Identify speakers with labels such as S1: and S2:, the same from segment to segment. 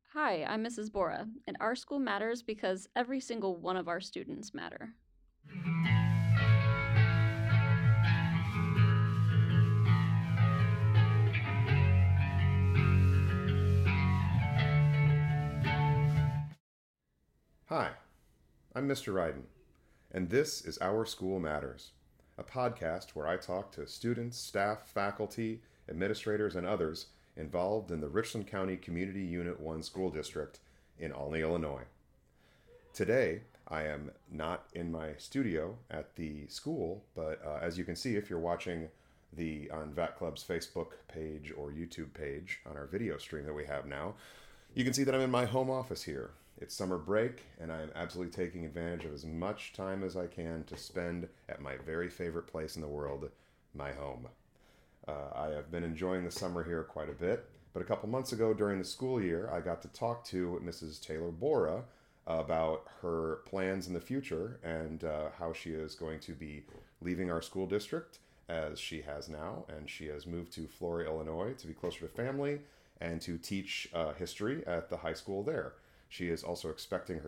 S1: Hi, I'm Mrs. Bora, and our school matters because every single one of our students matter.
S2: Hi, I'm Mr. Ryden, and this is Our School Matters, a podcast where I talk to students, staff, faculty, administrators, and others involved in the Richland County Community Unit 1 School District in Olney, Illinois. Today, I am not in my studio at the school, but as you can see if you're watching on VAT Club's Facebook page or YouTube page on our video stream that we have now, you can see that I'm in my home office here. It's summer break, and I am absolutely taking advantage of as much time as I can to spend at my very favorite place in the world, my home. I have been enjoying the summer here quite a bit, but a couple months ago during the school year, I got to talk to Mrs. Taylor Bora about her plans in the future and how she is going to be leaving our school district as she has now, and she has moved to Florida, Illinois to be closer to family and to teach history at the high school there. She is also expecting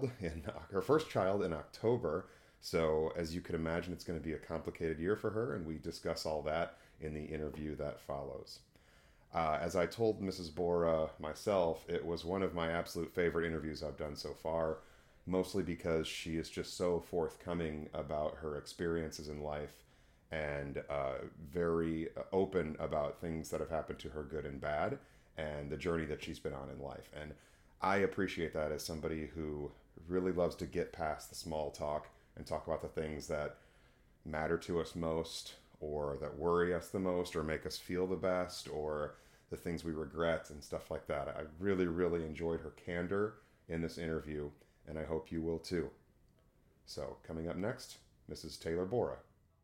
S2: her first child in October. So as you can imagine, it's going to be a complicated year for her, and we discuss all that in the interview that follows. As I told Mrs. Bora myself, it was one of my absolute favorite interviews I've done so far, mostly because she is just so forthcoming about her experiences in life and very open about things that have happened to her, good and bad, and the journey that she's been on in life. And I appreciate that as somebody who really loves to get past the small talk and talk about the things that matter to us most, or that worry us the most, or make us feel the best, or the things we regret and stuff like that. I really, really enjoyed her candor in this interview, and I hope you will too. So, coming up next, Mrs. Taylor Bora.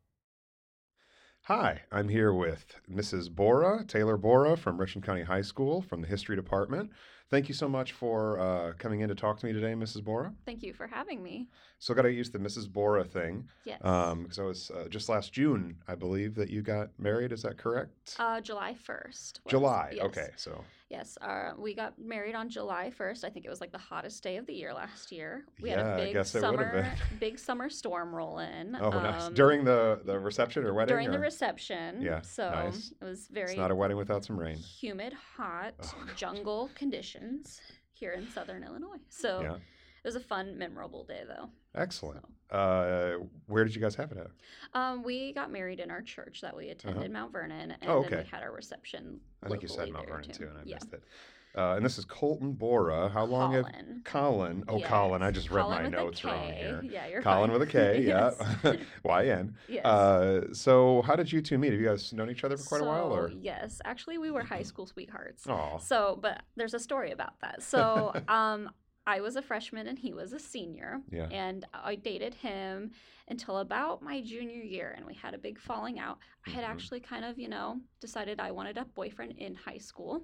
S2: Hi, I'm here with Mrs. Bora, Taylor Bora from Richland County High School from the History Department. Thank you so much for coming in to talk to me today, Mrs. Bora.
S1: Thank you for having me.
S2: So got to use the Mrs. Bora thing.
S1: Yes.
S2: So it's just last June, I believe, that you got married. Is that correct?
S1: July 1st.
S2: July.
S1: Yes.
S2: Okay. So.
S1: Yes. We got married on July 1st. I think it was like the hottest day of the year last year. We
S2: Yeah,
S1: had a
S2: I
S1: big
S2: guess it would have been.
S1: big summer storm roll in.
S2: Oh, nice. During the reception or wedding?
S1: During the reception.
S2: Yeah.
S1: So
S2: nice.
S1: it was very.
S2: It's not a wedding without some rain.
S1: Humid, hot, jungle conditions here in southern Illinois. So.
S2: Yeah.
S1: It was a fun, memorable day, though.
S2: Excellent. So. Where did you guys have it at?
S1: We got married in our church that we attended, Mount Vernon, and
S2: okay.
S1: then we had our reception.
S2: I think you said Mount Vernon too, and I
S1: yeah.
S2: missed it. And this is Colton Bora. How long have Colin? Oh, yes. Colin. I just read my notes wrong here.
S1: Yeah, you're
S2: Colin
S1: fine.
S2: with a K.
S1: Yes.
S2: Yeah. Y-N.
S1: Yes.
S2: So how did you two meet? Have you guys known each other for quite a while? Or?
S1: Yes. Actually, we were high school sweethearts.
S2: Aw.
S1: So, but there's a story about that. So, I was a freshman and he was a senior.
S2: Yeah.
S1: And I dated him until about my junior year, and we had a big falling out. I had actually kind of, decided I wanted a boyfriend in high school,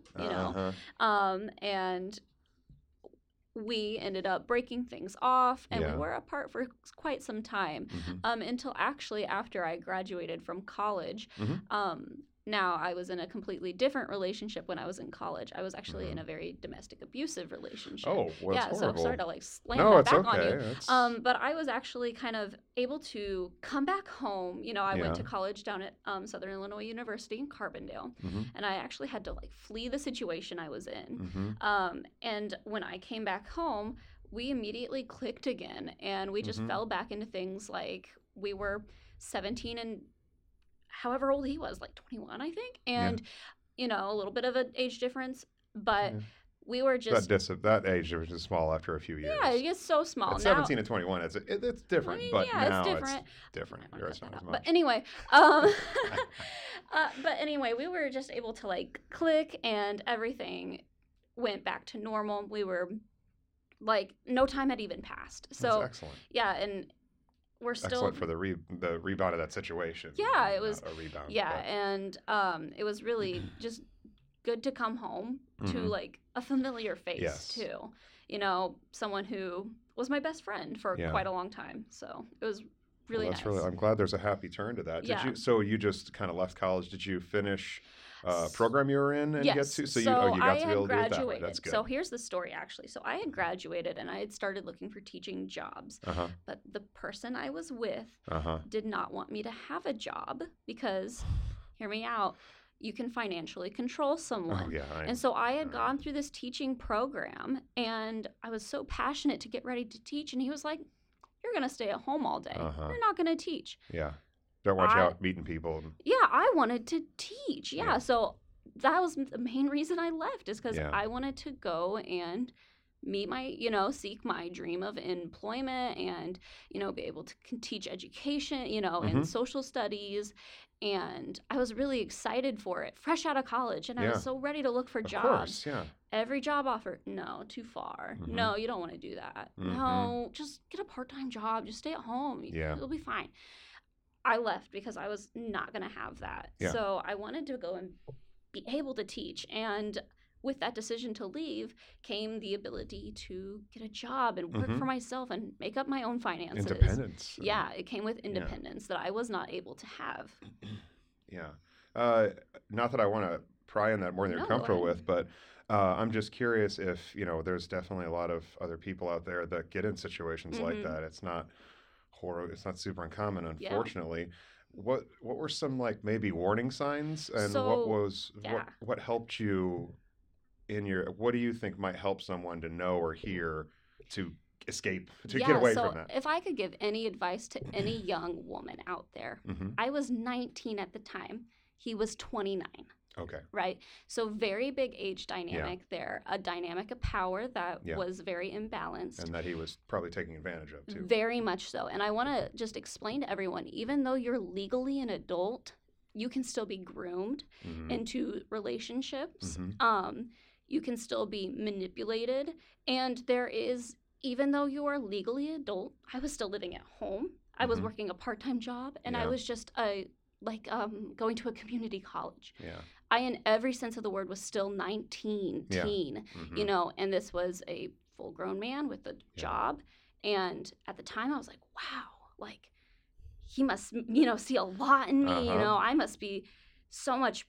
S1: and we ended up breaking things off, and we were apart for quite some time, until actually after I graduated from college. Now, I was in a completely different relationship when I was in college. I was actually in a very domestic abusive relationship.
S2: Oh, well, that's horrible.
S1: So sorry to slam that back on you.
S2: That's...
S1: But I was actually kind of able to come back home. I went to college down at Southern Illinois University in Carbondale, and I actually had to flee the situation I was in. And when I came back home, we immediately clicked again, and we just fell back into things like we were 17 and however old he was, 21, I think. And, a little bit of an age difference, but we were just...
S2: That age difference is small after a few years.
S1: Yeah, it gets so small.
S2: At 17 and 21, it's different, but now
S1: it's
S2: different. It's not as much.
S1: But anyway, we were just able to, click, and everything went back to normal. We were, no time had even passed. So,
S2: that's excellent.
S1: Yeah, and... We're still
S2: excellent for the rebound of that situation.
S1: Yeah, it was
S2: a rebound.
S1: Yeah, and it was really just good to come home to a familiar face too. Someone who was my best friend for quite a long time. So it was really nice.
S2: I'm glad there's a happy turn to that. So you just kind of left college. Did you finish program you were in and
S1: yes.
S2: get to? So,
S1: so
S2: you got to be able
S1: to do it
S2: that way. That's good.
S1: So here's the story, actually. So I had graduated and I had started looking for teaching jobs. But the person I was with did not want me to have a job because, hear me out, you can financially control someone.
S2: Oh, yeah,
S1: and so I had gone through this teaching program, and I was so passionate to get ready to teach. And he was like, you're going to stay at home all day. You're not going to teach.
S2: Yeah. Don't want you out meeting people.
S1: Yeah, I wanted to teach. Yeah. So that was the main reason I left, is because I wanted to go and meet my, seek my dream of employment and, be able to teach education, and social studies. And I was really excited for it, fresh out of college. And I was so ready to look for jobs. Of
S2: course, yeah.
S1: Every job offer, no, too far. No, you don't want to do that. No, just get a part-time job. Just stay at home. It'll be fine. I left because I was not going to have that. Yeah. So I wanted to go and be able to teach. And with that decision to leave came the ability to get a job and work for myself and make up my own finances.
S2: Independence.
S1: Yeah, it came with independence that I was not able to have.
S2: Yeah. Not that I want to pry on that more than you're comfortable with, but I'm just curious if, there's definitely a lot of other people out there that get in situations like that. It's not it's not super uncommon, unfortunately. Yeah. What were some maybe warning signs, and what helped you what do you think might help someone to know or hear to escape, to get away from that?
S1: If I could give any advice to any young woman out there, I was 19 at the time. He was 29.
S2: Okay.
S1: Right? So very big age dynamic there, a dynamic of power that was very imbalanced.
S2: And that he was probably taking advantage of, too.
S1: Very much so. And I want to just explain to everyone, even though you're legally an adult, you can still be groomed into relationships. You can still be manipulated. And there is, even though you are legally adult, I was still living at home. I was working a part-time job, and I was just going to a community college.
S2: Yeah.
S1: I, in every sense of the word, was still 19, teen, and this was a full-grown man with a job. And at the time, I was like, wow, he must, see a lot in me. I must be so much,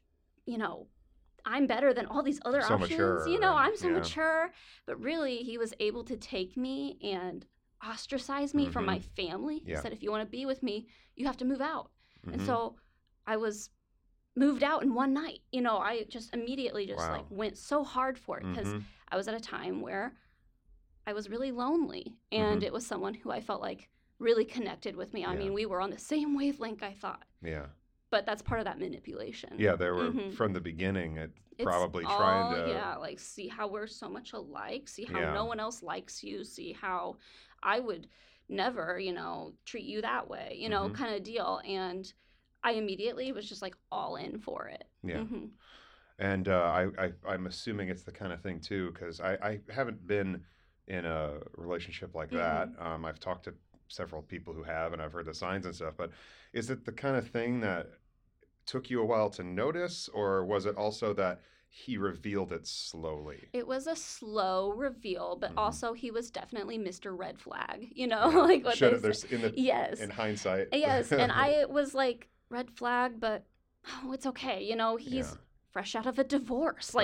S1: I'm better than all these other options.
S2: Mature,
S1: I'm so mature. But really, he was able to take me and ostracize me from my family. He said, if you want to be with me, you have to move out. And so I was moved out in one night. I just immediately went so hard for it because I was at a time where I was really lonely. And it was someone who I felt like really connected with me. I mean, we were on the same wavelength, I thought.
S2: Yeah.
S1: But that's part of that manipulation.
S2: Yeah, they were from the beginning probably trying to...
S1: Yeah, see how we're so much alike, see how no one else likes you, see how I would never, treat you that way, kind of deal. And I immediately was just all in for it.
S2: Yeah. And I'm assuming it's the kind of thing too, because I haven't been in a relationship like that. I've talked to several people who have, and I've heard the signs and stuff, but is it the kind of thing that took you a while to notice, or was it also that he revealed it slowly?
S1: It was a slow reveal, but also he was definitely Mr. Red Flag, what
S2: they say. In hindsight.
S1: Yes, and I was like, red flag, but it's okay. He's fresh out of a divorce. So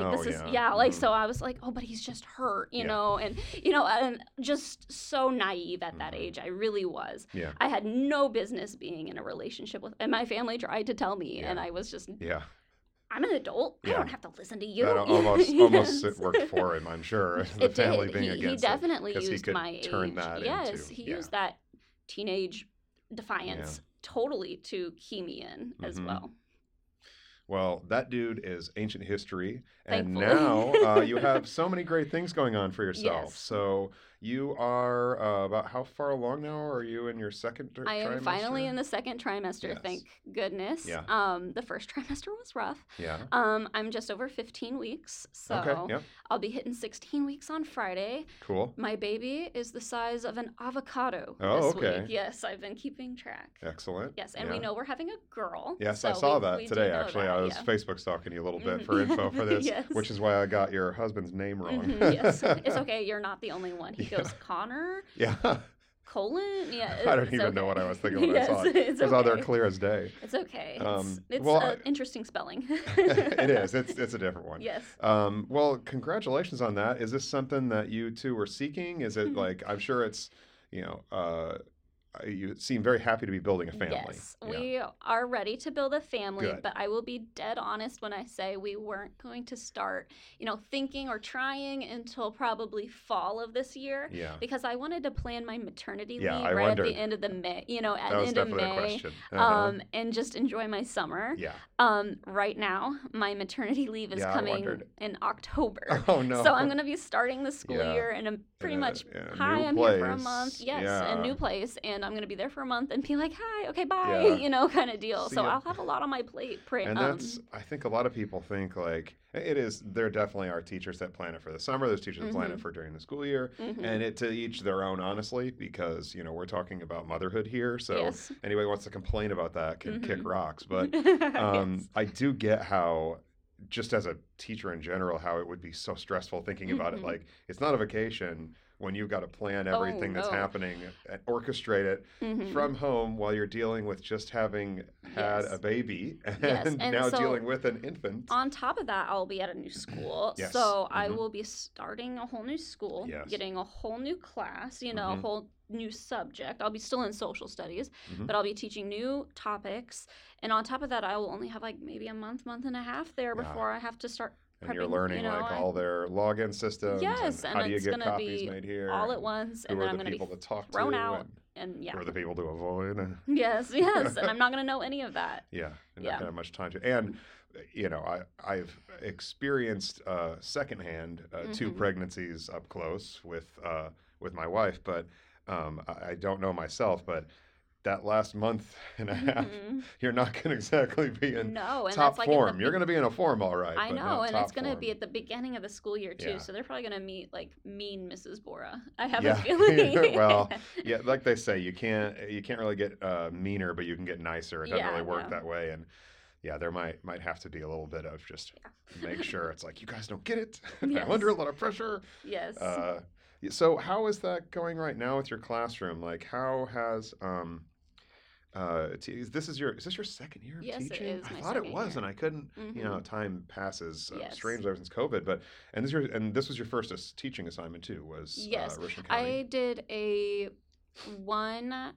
S1: I was like, oh, but he's just hurt, and just so naive at that age. I really was.
S2: Yeah.
S1: I had no business being in a relationship with, and my family tried to tell me, and I was just, I'm an adult. I don't have to listen to you.
S2: That almost worked for him, I'm sure. The family being against
S1: he definitely used
S2: he could
S1: my age.
S2: Turn that
S1: yes, he used that teenage defiance totally to key me in as well.
S2: Well, that dude is ancient history, and
S1: Thankfully.
S2: now you have so many great things going on for yourself.
S1: Yes.
S2: So you are about how far along now? Are you in your second trimester?
S1: I am finally in the second trimester,
S2: Yes.
S1: thank goodness.
S2: Yeah.
S1: The first trimester was rough.
S2: Yeah.
S1: I'm just over 15 weeks, so
S2: Okay, yep.
S1: I'll be hitting 16 weeks on Friday.
S2: Cool.
S1: My baby is the size of an avocado
S2: Oh,
S1: this
S2: okay.
S1: week. Yes, I've been keeping track.
S2: Excellent.
S1: Yes, and we know we're having a girl.
S2: Yes,
S1: so
S2: I saw
S1: we
S2: that
S1: do
S2: today,
S1: know
S2: actually.
S1: that,
S2: I was Facebook stalking you a little bit for info for this,
S1: Yes.
S2: which is why I got your husband's name wrong.
S1: Yes, it's okay. You're not the only one. He goes Connor.
S2: Yeah.
S1: Colon? Yeah.
S2: I don't even know what I was thinking when I saw it. It was all there clear as day.
S1: It's okay. It's
S2: well,
S1: interesting spelling.
S2: It is. It's a different one.
S1: Yes.
S2: Well, congratulations on that. Is this something that you two were seeking? Is it like, I'm sure it's, you seem very happy to be building a family.
S1: Yes, we are ready to build a family,
S2: Good.
S1: but I will be dead honest when I say we weren't going to start, thinking or trying until probably fall of this year.
S2: Yeah.
S1: Because I wanted to plan my maternity leave
S2: I
S1: right
S2: wondered.
S1: at the end of the May, at
S2: that was
S1: the end of
S2: definitely a
S1: May,
S2: question.
S1: and just enjoy my summer.
S2: Yeah.
S1: Right now, my maternity leave is coming in October.
S2: Oh no.
S1: So I'm going to be starting the school year, and I'm pretty much I'm here for a month. Yes, a new place, and I'm going to be there for a month and be like, hi, okay, bye, kind of deal. So I'll have a lot on my plate.
S2: And that's, I think a lot of people think like, there definitely are teachers that plan it for the summer. There's teachers that plan it for during the school year. And to each their own, honestly, because, we're talking about motherhood here. So anybody wants to complain about that can kick rocks. But I do get how, just as a teacher in general, how it would be so stressful thinking about it. Like, it's not a vacation when you've got to plan everything that's happening and orchestrate it from home while you're dealing with just having had a baby and now so dealing with an infant.
S1: On top of that, I'll be at a new school. So I will be starting a whole new school, getting a whole new class, a whole new subject. I'll be still in social studies, but I'll be teaching new topics. And on top of that, I will only have like maybe a month and a half there before I have to start prepping,
S2: and you're learning all their login systems.
S1: Yes,
S2: and how do you get copies made here?
S1: All at once, and then I'm going to be thrown out. And
S2: who are the people to avoid?
S1: Yes, and I'm not going to know any of that.
S2: Yeah, and not going to have much time to. And I've experienced secondhand 2 pregnancies up close with my wife, but I don't know myself, but. That last month and a half, you're not going to exactly be in top form. You're going to be in a form, all right.
S1: I know, and it's going to be at the beginning of the school year, too. Yeah. So they're probably going to meet, like, mean Mrs. Bora. I have a feeling.
S2: Well, like they say, you can't really get meaner, but you can get nicer. It doesn't really work that way. And, there might have to be a little bit of just make sure it's like, you guys don't get it. I'm under a lot of pressure.
S1: Yes.
S2: So how is that going right now with your classroom? Like, how has... is this your second year of teaching?
S1: Yes, it is.
S2: I thought it was,
S1: year.
S2: And I couldn't. Time passes strangely ever since COVID. But this was your first teaching assignment too. Was Richland County?
S1: I did a one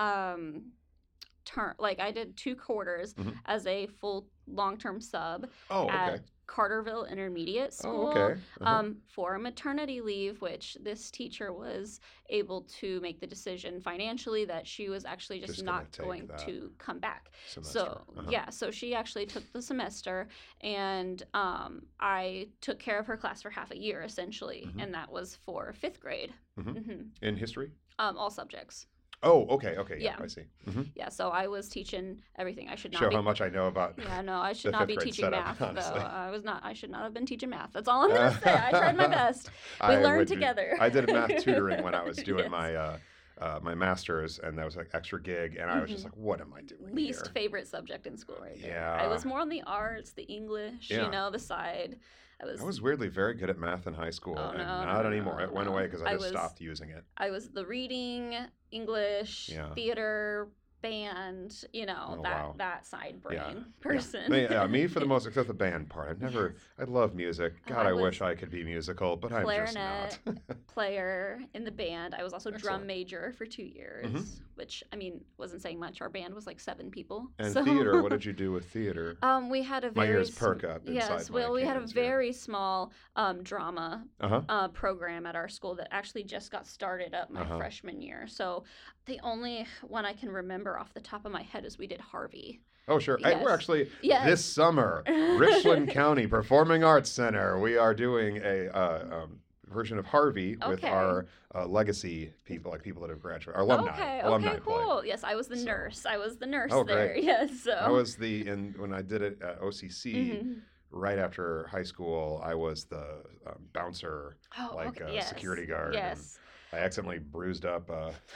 S1: term. Like I did 2 quarters as a full long-term sub.
S2: Oh, okay.
S1: At Carterville Intermediate School for maternity leave, which this teacher was able to make the decision financially that she was actually just not going to come back.
S2: Semester.
S1: So so she actually took the semester, and I took care of her class for half a year essentially, and that was for 5th grade.
S2: In history?
S1: All subjects.
S2: Oh, okay, yeah, I see.
S1: Yeah, so I was teaching everything. I should not
S2: show how much I know about.
S1: Yeah, no, I should not be teaching
S2: setup,
S1: math. Though I should not have been teaching math. That's all I'm gonna say. I tried my best. We learned together.
S2: I did math tutoring when I was doing my my master's, and that was like extra gig, and I was just like, what am I doing?
S1: Least favorite subject in school, right there.
S2: Yeah,
S1: I was more on the arts, the English, the side.
S2: I was weirdly very good at math in high school, and not anymore. It went away because I just stopped using it.
S1: I was the reading, English, theater, band, that side brain person.
S2: Me for the most, except the band part. I love music. God, I wish I could be musical, but I'm just not.
S1: Player in the band. I was also drum major for 2 years, which, wasn't saying much. Our band was like 7 people.
S2: And theater, what did you do with theater?
S1: We had a
S2: my ears perk up inside.
S1: Yes, well, we had a very small drama program at our school that actually just got started up my freshman year. So the only one I can remember off the top of my head is we did Harvey.
S2: Oh, sure. Yes. We're actually, this summer, Richland County Performing Arts Center, we are doing a version of Harvey with our legacy people, like people that have graduated, our alumni.
S1: Okay, cool. Play. Yes, I was the nurse. I was the nurse there.
S2: Great.
S1: Yes. So.
S2: I was when I did it at OCC, right after high school, I was the bouncer, security guard.
S1: Yes.
S2: I accidentally bruised up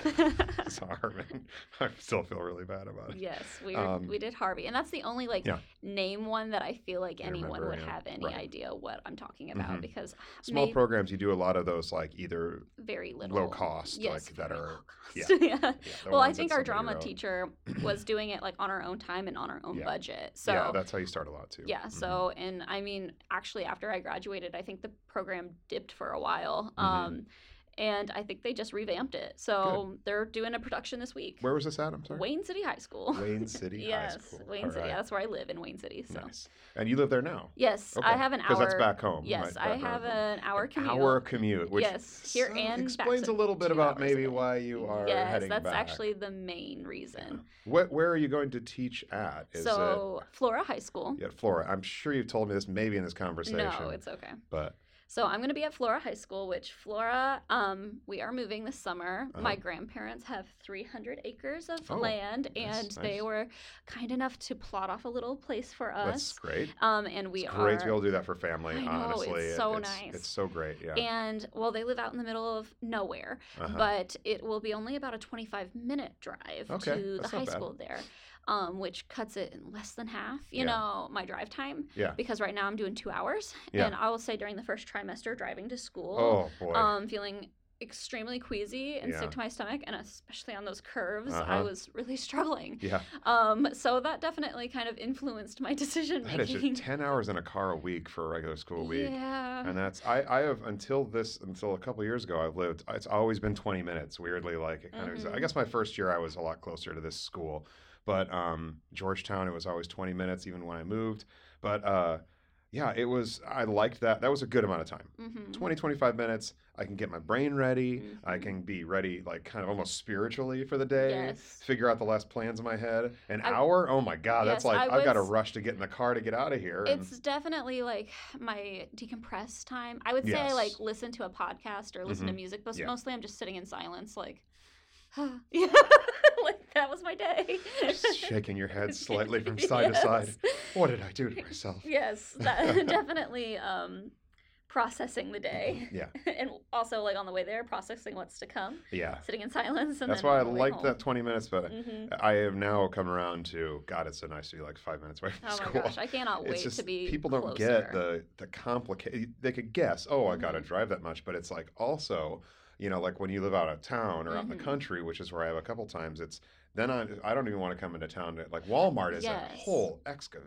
S2: his arm, and I still feel really bad about it.
S1: Yes, we did Harvey, and that's the only name one that I feel like anyone would have any idea what I'm talking about because
S2: small programs, you do a lot of those like either
S1: very little
S2: low cost, like that are
S1: Well, I think our drama teacher was doing it like on our own time and on our own budget. So
S2: that's how you start a lot too.
S1: Yeah. So and I mean, actually, after I graduated, I think the program dipped for a while. And I think they just revamped it. So they're doing a production this week.
S2: Where was this at? I'm sorry.
S1: Wayne City High School.
S2: Wayne City High School.
S1: Yes, Wayne City. That's where I live, in Wayne City. So.
S2: Nice. And you live there now?
S1: Yes. Okay. I have an hour.
S2: Because that's back home.
S1: Yes, I have an hour commute.
S2: Hour commute. Which
S1: here and
S2: explains a little bit about maybe why you are heading back.
S1: Yes, that's actually the main reason.
S2: Yeah. Where are you going to teach at?
S1: Flora High School.
S2: Yeah, Flora. I'm sure you've told me this maybe in this conversation.
S1: No, it's okay.
S2: But...
S1: So I'm going to be at Flora High School, which Flora, we are moving this summer. My grandparents have 300 acres of land, and they were kind enough to plot off a little place for us.
S2: That's great.
S1: And
S2: it's great to be able to do that for family,
S1: I know,
S2: honestly.
S1: It's so nice.
S2: It's so great, yeah.
S1: And, well, they live out in the middle of nowhere, but it will be only about a 25-minute drive to the high school there. Which cuts it in less than half, you know, my drive time.
S2: Yeah.
S1: Because right now I'm doing 2 hours.
S2: Yeah.
S1: And I will say during the first trimester driving to school, feeling extremely queasy and sick to my stomach, and especially on those curves, I was really struggling.
S2: Yeah.
S1: So that definitely kind of influenced my decision making.
S2: That is just 10 hours in a car a week for a regular school week.
S1: Yeah.
S2: And that's I have until a couple years ago it's always been 20 minutes. Weirdly, like it kind of I guess my first year I was a lot closer to this school. But Georgetown, it was always 20 minutes, even when I moved. But it was, I liked that. That was a good amount of time. 20, 25 minutes. I can get my brain ready. I can be ready, like kind of almost spiritually for the day. Figure out the last plans in my head. An hour? Oh my God. That's like, I've got to rush to get in the car to get out of here.
S1: It's definitely like my decompress time. I would say I like listen to a podcast or listen to music, but mostly I'm just sitting in silence, like, yeah. Like that was my day.
S2: Just shaking your head slightly from side to side. What did I do to myself?
S1: Yes, that definitely processing the day.
S2: Yeah.
S1: And also like on the way there, processing what's to come.
S2: Yeah.
S1: Sitting in silence. And
S2: that's why I liked that 20 minutes, but I have now come around to, God, it's so nice to be like 5 minutes away from school.
S1: Oh my gosh, I cannot wait to be
S2: people don't get the complicated, they could guess, I got to drive that much, but it's like also... You know, like when you live out of town or out in the country, which is where I have a couple times, then I don't even want to come into town. Like Walmart is a whole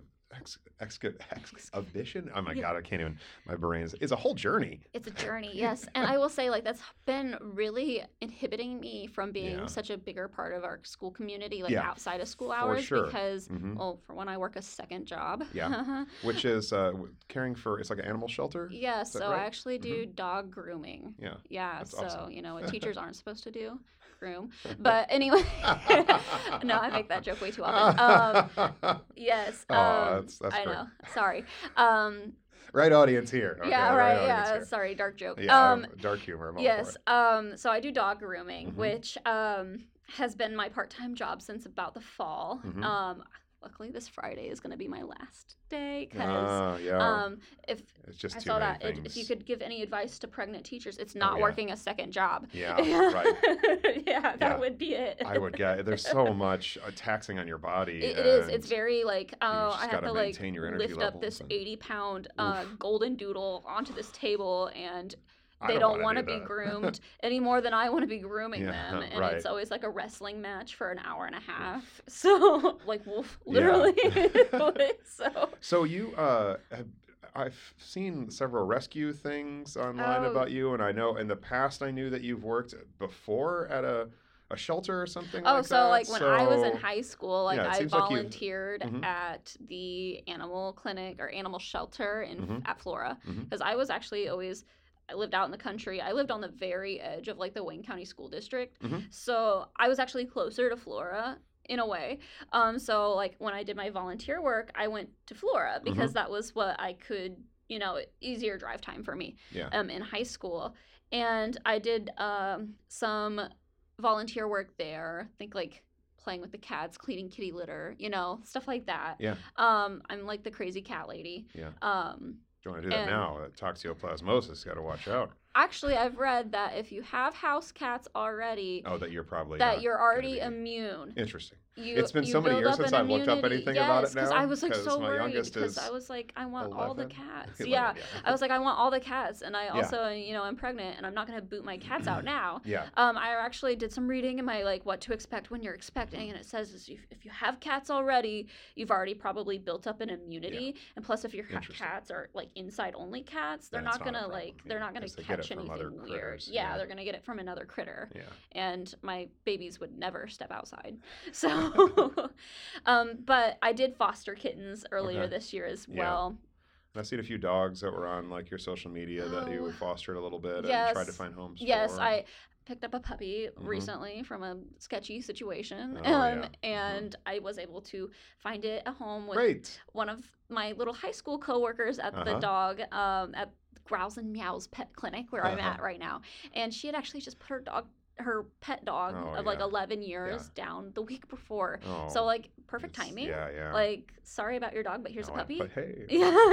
S2: exhibition. Oh my God, I can't even. My brain is a whole journey.
S1: It's a journey, yes. And I will say, like that's been really inhibiting me from being such a bigger part of our school community, like outside of school hours, because for one, I work a second job.
S2: Yeah, which is caring for. It's like an animal shelter.
S1: Yeah, so I actually do dog grooming.
S2: Yeah.
S1: Yeah,
S2: that's
S1: so
S2: awesome.
S1: You know what teachers aren't supposed to do. Groom. But anyway, no, I make that joke way too often. Yes.
S2: That's
S1: I
S2: great.
S1: know. Sorry.
S2: Right audience here. Okay,
S1: yeah, right. Yeah.
S2: Here.
S1: Sorry, dark joke.
S2: Yeah, dark humor.
S1: Yes. So I do dog grooming, which has been my part-time job since about the fall. Luckily, this Friday is going to be my last day because if
S2: it's just
S1: I
S2: too
S1: saw
S2: many
S1: that,
S2: things.
S1: if you could give any advice to pregnant teachers, it's not working a second job.
S2: Yeah, right.
S1: That would be it.
S2: I would get. There's so much taxing on your body.
S1: It is. It's very like I have to like lift up this 80-pound golden doodle onto this table and. They don't want to be groomed any more than I want to be grooming them. And it's always like a wrestling match for an hour and a half. So, like, literally.
S2: So you, I've seen several rescue things online about you. And I know in the past I knew that you've worked before at a shelter or something like that.
S1: So like when I was in high school, like I volunteered
S2: like
S1: at the animal clinic or animal shelter at Flora. Because I was actually I lived out in the country. I lived on the very edge of like the Wayne County School District. So I was actually closer to Flora in a way. So like when I did my volunteer work, I went to Flora because that was what I could, easier drive time for me in high school. And I did some volunteer work there. I think like playing with the cats, cleaning kitty litter, stuff like that.
S2: Yeah.
S1: I'm like the crazy cat lady.
S2: Yeah. You want to do that now? Toxoplasmosis, got to watch out.
S1: Actually, I've read that if you have house cats already,
S2: that you're probably
S1: you're already immune.
S2: Interesting. It's been so many years since I've looked up anything about it now.
S1: Because I was like so worried because I was like, I want
S2: 11?
S1: all the cats. Yeah. I was like, I want all the cats. And I also, I'm pregnant and I'm not going to boot my cats out now.
S2: Yeah.
S1: I actually did some reading in my like what to expect when you're expecting. And it says if you have cats already, you've already probably built up an immunity. Yeah. And plus if your cats are like inside only cats, they're not going to they're not going to catch anything weird. Yeah. They're going to get it from another critter.
S2: Yeah.
S1: And my babies would never step outside. So but I did foster kittens earlier this year as well.
S2: I've seen a few dogs that were on like your social media that you fostered a little bit and tried to find homes for.
S1: I picked up a puppy recently from a sketchy situation, and I was able to find it a home with one of my little high school coworkers at the dog at Growls and Meows Pet Clinic where I'm at right now, and she had actually just put her pet dog of like 11 years down the week before. So like perfect timing.
S2: Yeah.
S1: Like sorry about your dog, but here's a puppy.
S2: But hey.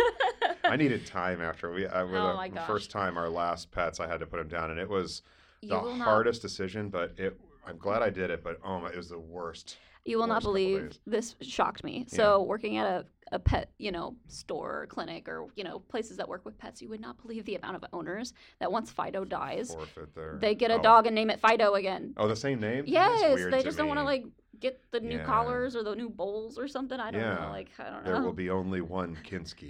S2: I needed time after the first time our last pets, I had to put him down and it was the hardest decision, but I'm glad I did it, but it was the worst.
S1: You will not believe this shocked me. So working at a pet, store or clinic or, places that work with pets, you would not believe the amount of owners that once Fido dies, they get a dog and name it Fido again.
S2: Oh, the same name?
S1: Yes, they just don't want to like get the new collars or the new bowls or something. I don't know. Like, I don't know.
S2: There will be only one Kinski.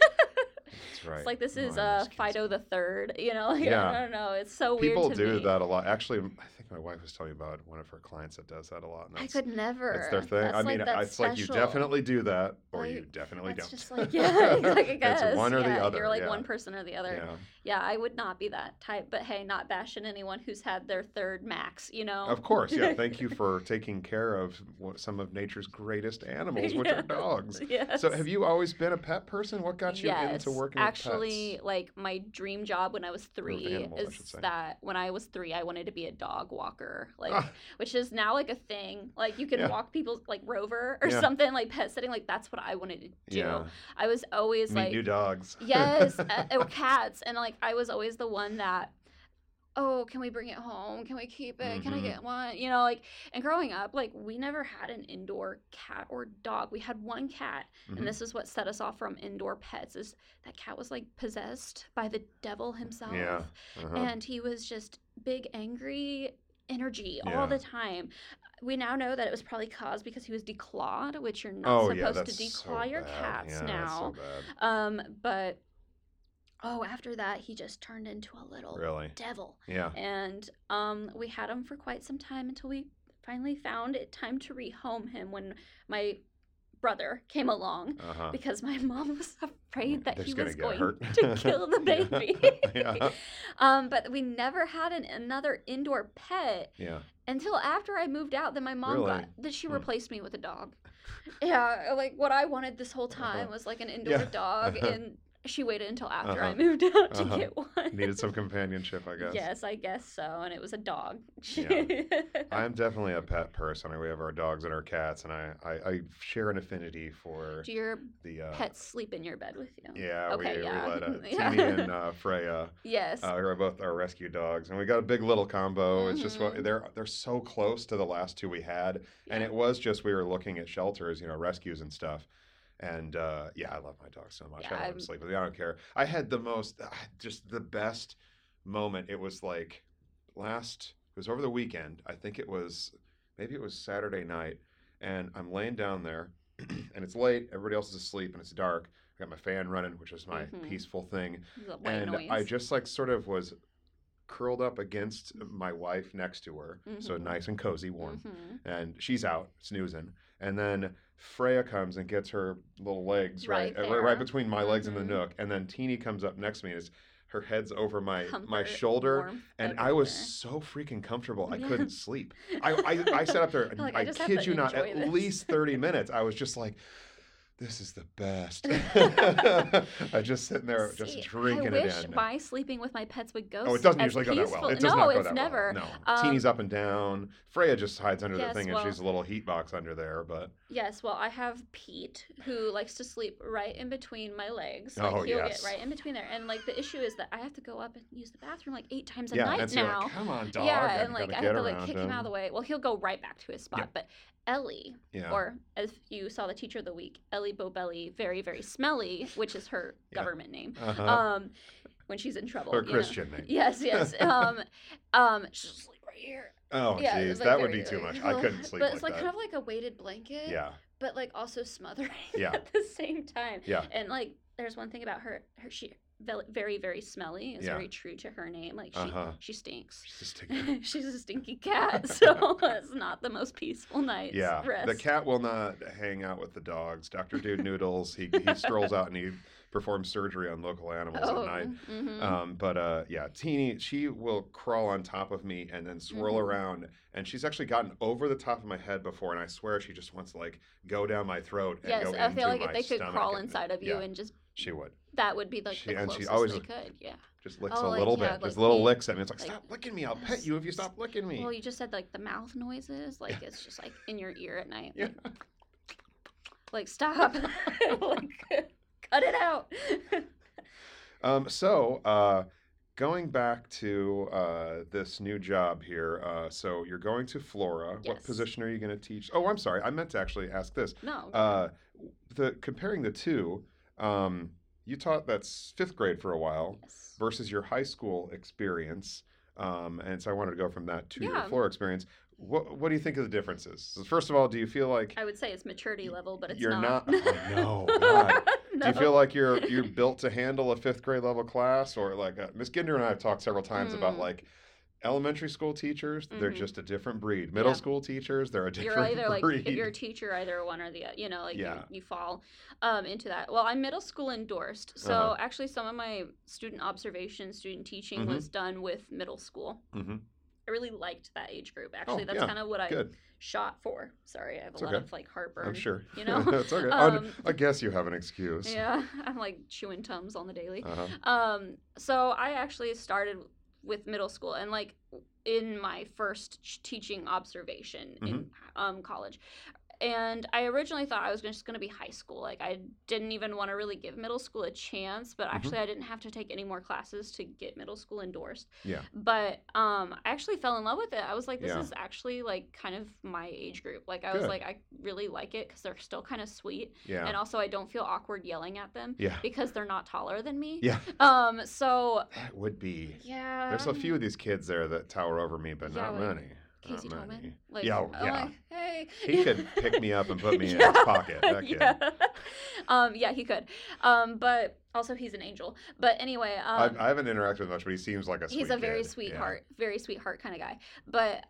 S2: That's right.
S1: It's like this is Fido the Third, I don't know. It's so weird to me.
S2: People do that a lot. Actually, I think my wife was telling me about one of her clients that does that a lot.
S1: I could never.
S2: It's their thing. I mean, it's
S1: special.
S2: like you definitely do that or you definitely don't.
S1: It's just like, I guess.
S2: It's one or the other.
S1: You're like one person or the other. Yeah, I would not be that type. But hey, not bashing anyone who's had their third max,
S2: Of course, yeah. Thank you for taking care of some of nature's greatest animals, which are dogs.
S1: Yes.
S2: So have you always been a pet person? What got you into working with pets?
S1: Actually, like my dream job when I was 3 is that when I was 3, I wanted to be a dog walker, which is now like a thing. Like you can walk people like Rover or something, like pet sitting. Like that's what I wanted to do. Yeah. I was always
S2: meet new dogs.
S1: Yes, or cats, and like I was always the one that. Oh, can we bring it home? Can we keep it? Can I get one? And growing up, like we never had an indoor cat or dog. We had one cat, and this is what set us off from indoor pets. Is that cat was like possessed by the devil himself, and he was just big, angry energy all the time. We now know that it was probably caused because he was declawed, which you're not supposed to declaw your cats now. So but. After that, he just turned into a little devil.
S2: Yeah.
S1: And we had him for quite some time until we finally found it time to rehome him when my brother came along because my mom was afraid that he was going to kill the baby. But we never had another indoor pet until after I moved out. Then my mom she replaced me with a dog. Yeah, like what I wanted this whole time was like an indoor dog and she waited until after I moved out to get one.
S2: Needed some companionship, I guess.
S1: Yes, I guess so. And it was a dog.
S2: I'm definitely a pet person. We have our dogs and our cats, and I share an affinity for
S1: Do your pets sleep in your bed with you?
S2: Yeah, we let Teeny and Freya.
S1: Yes.
S2: Are both our rescue dogs. And we got a big little combo. It's just they're so close to the last two we had. And it was just we were looking at shelters, rescues and stuff. And I love my dog so much. I let him sleep with me. I don't care. I had just the best moment. It was like it was over the weekend. I think maybe it was Saturday night. And I'm laying down there and it's late. Everybody else is asleep and it's dark. I got my fan running, which is my peaceful thing. And noise. I just like sort of was curled up against my wife next to her. So nice and cozy, warm. And she's out snoozing. And then Freya comes and gets her little legs right between my legs and the nook, and then Teeny comes up next to me and her head's over my shoulder, and I was so freaking comfortable I couldn't sleep. I sat up there and I kid you not, at least 30 minutes I was just like, this is the best. I'm just sitting there, just drinking it in.
S1: I wish my sleeping with my pets would go.
S2: Oh, it doesn't usually go that well. It does not go that
S1: never.
S2: well. No, Teeny's up and down. Freya just hides under the thing, and she's a little heat box under there. But
S1: yes, well, I have Pete, who likes to sleep right in between my legs.
S2: He'll
S1: get right in between there, and like the issue is that I have to go up and use the bathroom like 8 times a night now.
S2: Like, come on, dog.
S1: Yeah, and like I have to like kick him out of the way. Well, he'll go right back to his spot, but Ellie, or as you saw the teacher of the week, Ellie Bobelli, very, very smelly, which is her government name, when she's in trouble.
S2: Her Christian name.
S1: Yes. She'll sleep right here.
S2: Oh, jeez, that would be too much. I couldn't sleep
S1: but it's like kind of like a weighted blanket.
S2: Yeah.
S1: But like also smothering at the same time.
S2: Yeah.
S1: And like there's one thing about her she very, very smelly. It's very true to her name. Like she stinks. She's a stinky cat, so it's not the most peaceful night's rest.
S2: The cat will not hang out with the dogs. Dr. Dude Noodles, he strolls out and he performs surgery on local animals at night.
S1: Mm-hmm.
S2: Teeny, she will crawl on top of me and then swirl around. And she's actually gotten over the top of my head before, and I swear she just wants to like go down my throat and go into my stomach.
S1: Yes, I feel like if they could crawl inside of you and just...
S2: She would.
S1: That would be like the closest
S2: she always
S1: they could,
S2: just licks a little bit. Just little licks at me. It's like, stop licking me. I'll pet you if you stop licking me.
S1: Well, you just said like the mouth noises. Like it's just like in your ear at night.
S2: Yeah.
S1: Like stop. Like, cut it out.
S2: Going back to this new job here, so you're going to Flora.
S1: Yes.
S2: What position are you going to teach? Oh, I'm sorry. I meant to actually ask this.
S1: No.
S2: Comparing the two, you taught that's 5th grade for a while versus your high school experience. And so I wanted to go from that to your Flora experience. What do you think of the differences? So first of all, do you feel like...
S1: I would say it's maturity level, but it's
S2: you're
S1: not.
S2: Oh, no. God. No. Do you feel like you're built to handle a 5th grade level class? Or like Miss Ginder and I have talked several times about like elementary school teachers, they're just a different breed. Middle school teachers, they're a different breed.
S1: You're either like, if you're a teacher, either one or the other, you fall into that. Well, I'm middle school endorsed. So actually some of my student observation, student teaching was done with middle school. Mm-hmm. I really liked that age group. Actually, that's kind of what I shot for. Sorry, I have a lot of like heartburn.
S2: I'm sure.
S1: It's
S2: okay. I guess you have an excuse.
S1: Yeah, I'm like chewing Tums on the daily. So I actually started with middle school and like in my first teaching observation in college. And I originally thought I was just going to be high school. Like, I didn't even want to really give middle school a chance. But actually, I didn't have to take any more classes to get middle school endorsed.
S2: Yeah.
S1: But I actually fell in love with it. I was like, this is actually, like, kind of my age group. Like, I was like, I really like it because they're still kind of sweet.
S2: Yeah.
S1: And also, I don't feel awkward yelling at them.
S2: Yeah.
S1: Because they're not taller than me.
S2: Yeah.
S1: So.
S2: That would be.
S1: Yeah.
S2: There's a few of these kids there that tower over me, but not many.
S1: Casey Tolman.
S2: Like,
S1: like, hey.
S2: He could pick me up and put me in his pocket. That kid.
S1: He could. But also he's an angel. But anyway,
S2: I haven't interacted with much, but he seems like a sweet
S1: He's a very
S2: kid.
S1: sweetheart, very sweetheart kind of guy. But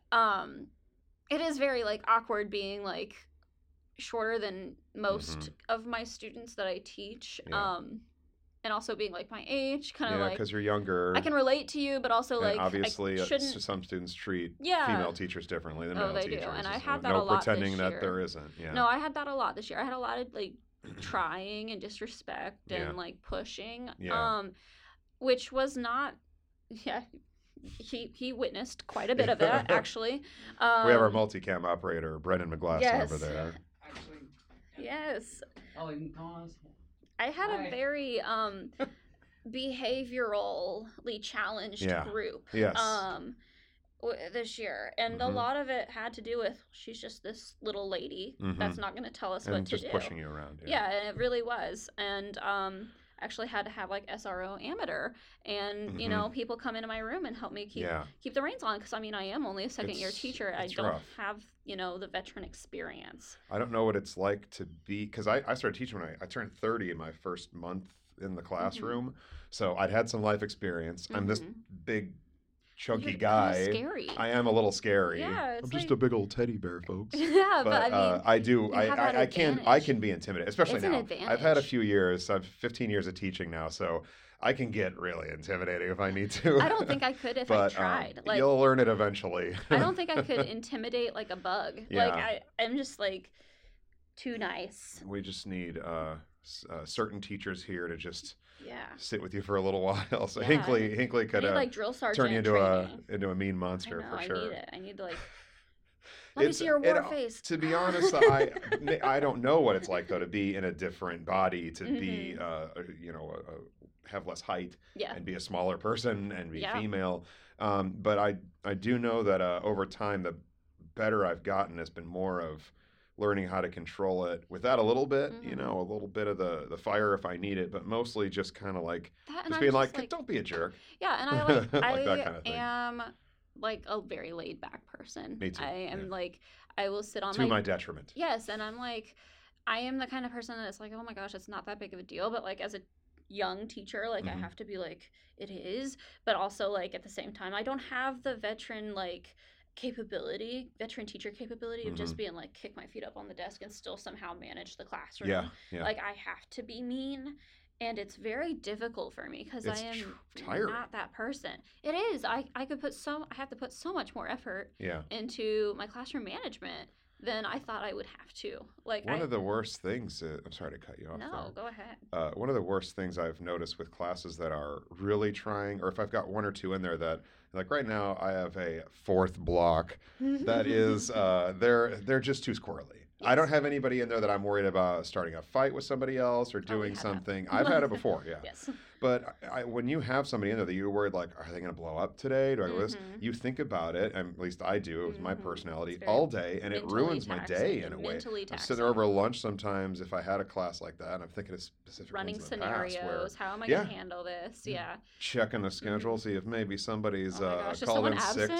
S1: it is very like awkward being like shorter than most of my students that I teach. Yeah. And also being like my age, kind of like
S2: because you're younger.
S1: I can relate to you, but also like
S2: obviously some students treat female teachers differently than male teachers.
S1: Do. And I had that a lot
S2: pretending
S1: this year.
S2: that there isn't. Yeah.
S1: No, I had that a lot this year. I had a lot of like trying and disrespect and like pushing, which was not. Yeah, he witnessed quite a bit of that actually.
S2: We have our multicam operator Brendan McGlass over there.
S3: Actually.
S1: Yes.
S3: Oh, you can call us.
S1: I had a very behaviorally challenged group this year. And a lot of it had to do with she's just this little lady that's not going to tell us what to do.
S2: And just pushing you around.
S1: Yeah, and it really was. And actually had to have like SRO amateur and, people come into my room and help me keep the reins on. Because, I mean, I am only a second-year teacher. I don't have, the veteran experience.
S2: I don't know what it's like to be, because I started teaching when I turned 30 in my first month in the classroom. So I'd had some life experience. I'm this big, chunky guy.
S1: Scary.
S2: I am a little scary.
S1: Yeah,
S2: I'm just a big old teddy bear, folks.
S1: Yeah, but I mean,
S2: I can be intimidated, especially
S1: it's
S2: now.
S1: An advantage.
S2: I've had a few years. I've 15 years of teaching now, so I can get really intimidating if I need to.
S1: I don't think I could if I tried. Like,
S2: you'll learn it eventually.
S1: I don't think I could intimidate like a bug.
S2: Yeah.
S1: Like I'm just like too nice.
S2: We just need certain teachers here to just sit with you for a little while. So Hinckley could
S1: like drill sergeant
S2: turn you into a mean monster for sure.
S1: I need it. I need to like. Let me see your war face.
S2: To be honest, I don't know what it's like though to be in a different body, to be have less height and be a smaller person and be female. But I do know that over time the better I've gotten has been more of learning how to control it with that a little bit, a little bit of the fire if I need it, but mostly just kind of like just being like, don't be a jerk.
S1: Yeah, and I like that kind of thing. Am like a very laid back person.
S2: Me too.
S1: I am like, I will sit on
S2: to my detriment.
S1: Yes, and I'm like, I am the kind of person that's like, oh my gosh, it's not that big of a deal, but like as a young teacher, like I have to be like, it is, but also like at the same time, I don't have the veteran teacher capability of just being like kick my feet up on the desk and still somehow manage the classroom.
S2: Yeah.
S1: Like I have to be mean, and it's very difficult for me because I am
S2: tiring.
S1: Not that person. It is. I have to put so much more effort into my classroom management than I thought I would have to. Like
S2: one of the worst things. I'm sorry to cut you off.
S1: No, go ahead.
S2: One of the worst things I've noticed with classes that are really trying, or if I've got one or two in there that, like right now, I have a fourth block that is they're just too squirrely. Yes. I don't have anybody in there that I'm worried about starting a fight with somebody else or doing something. I've had it before,
S1: Yes.
S2: But when you have somebody in there that you're worried, like, are they going to blow up today? Do I do this? You think about it, and at least I do with my personality all day, and it ruins my day in a way. I'm sitting there over lunch sometimes if I had a class like that, and I'm thinking of specific
S1: running scenarios. How am I going to handle this? Yeah.
S2: Checking the schedule, see if maybe somebody's called in sick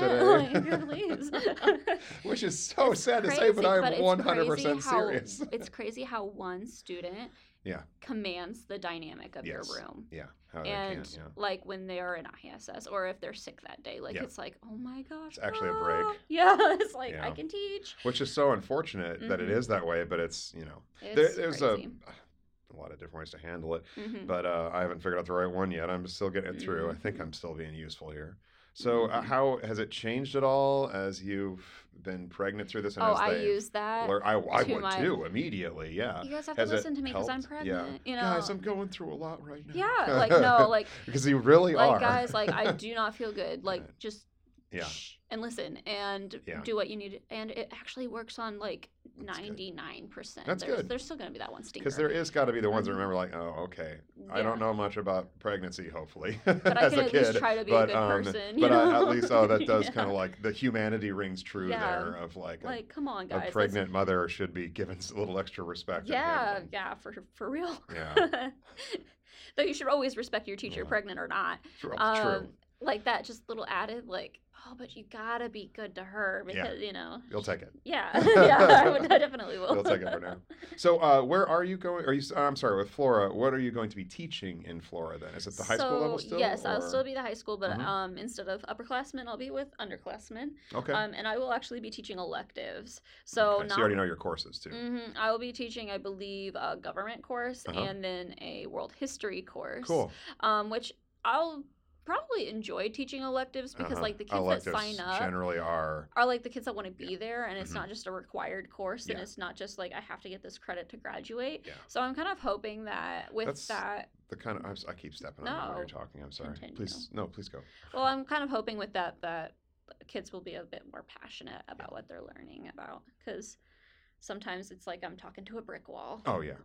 S1: today.
S2: Which is so sad to say, but I'm 100% serious.
S1: It's crazy how one student commands the dynamic of your room.
S2: Yeah.
S1: And like when they're in ISS or if they're sick that day, like it's like, oh my gosh.
S2: It's actually a break.
S1: Yeah. It's like, I can teach.
S2: Which is so unfortunate that it is that way, but it's, there's a lot of different ways to handle it. But I haven't figured out the right one yet. I'm still getting it through. I think I'm still being useful here. So how has it changed at all as you've been pregnant through this? And
S1: I use that.
S2: I would too immediately. Yeah.
S1: You guys have to listen to me because I'm pregnant.
S2: Yeah. Guys, I'm going through a lot right now.
S1: Yeah. Like no. Like
S2: because you really are.
S1: Like guys, like I do not feel good. Like just shh and listen and do what you need. And it actually works on like 99%.
S2: That's good.
S1: There's still going to be that one stinker.
S2: Because there is got to be the ones that remember like, oh, okay. I don't know much about pregnancy, hopefully,
S1: but
S2: as
S1: I can
S2: a kid.
S1: At least try to be a good person.
S2: But at least, that does kind of like the humanity rings true there of like
S1: come on, guys.
S2: A pregnant mother should be given a little extra respect.
S1: Yeah, for real.
S2: Yeah.
S1: Though you should always respect your teacher, pregnant or not.
S2: True.
S1: Like that, just little added, like, oh, but you gotta be good to her because
S2: you'll take it.
S1: Yeah, I definitely will.
S2: You'll take it for now. So, where are you going? I'm sorry, with Flora. What are you going to be teaching in Flora then? Is it the high school level still?
S1: Yes, I'll still be the high school, but instead of upperclassmen, I'll be with underclassmen.
S2: Okay.
S1: And I will actually be teaching electives. So
S2: you already know your courses too.
S1: I will be teaching, I believe, a government course and then a world history course.
S2: Cool.
S1: Which I'll probably enjoy teaching electives because like the kids
S2: electives
S1: that sign up
S2: generally are
S1: like the kids that want to be there, and it's not just a required course and it's not just like I have to get this credit to graduate. So I'm kind of hoping that with that
S2: the kind of I keep stepping on you when you're talking. I'm sorry.
S1: Continue.
S2: Please go.
S1: Well, I'm kind of hoping with that kids will be a bit more passionate about what they're learning about, because sometimes it's like I'm talking to a brick wall.
S2: Oh yeah.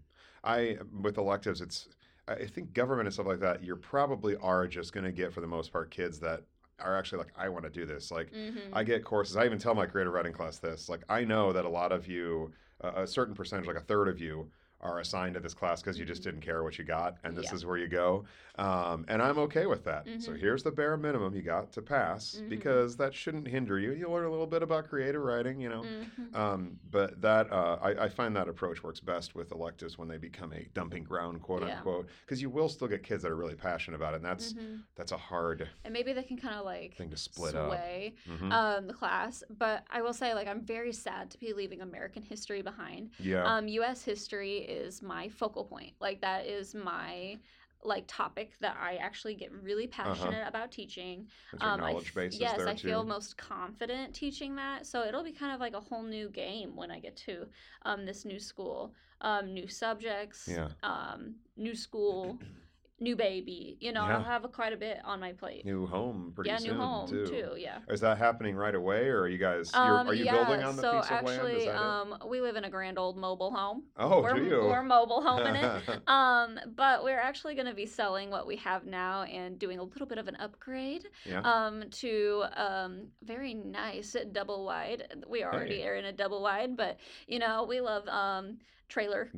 S2: With electives, I think government and stuff like that, you probably are just going to get, for the most part, kids that are actually like, I want to do this. Like, I get courses. I even tell my creative writing class this. Like, I know that a lot of you, a certain percentage, like a third of you, are assigned to this class because you just didn't care what you got, and this is where you go. And I'm okay with that. So here's the bare minimum you got to pass, because that shouldn't hinder you. You'll learn a little bit about creative writing, But that I find that approach works best with electives when they become a dumping ground, quote unquote, because you will still get kids that are really passionate about it, and that's a hard
S1: and maybe they can kind of like
S2: thing to split
S1: sway the class. But I will say, like, I'm very sad to be leaving American history behind. U.S. history is my focal point. Like, that is my like topic that I actually get really passionate about teaching.
S2: Your knowledge base is there
S1: I
S2: too.
S1: feel most confident teaching that. So it'll be kind of like a whole new game when I get to this new school, new subjects, new school. New baby, I'll have quite a bit on my plate.
S2: New home pretty soon.
S1: Yeah, new home too. Yeah.
S2: Is that happening right away, or are you guys? Are you building on the piece of land?
S1: So actually, we live in a grand old mobile home.
S2: Oh, do you?
S1: We're mobile homing it. But we're actually going to be selling what we have now and doing a little bit of an upgrade. To very nice double wide. We already are in a double wide, but we love trailer.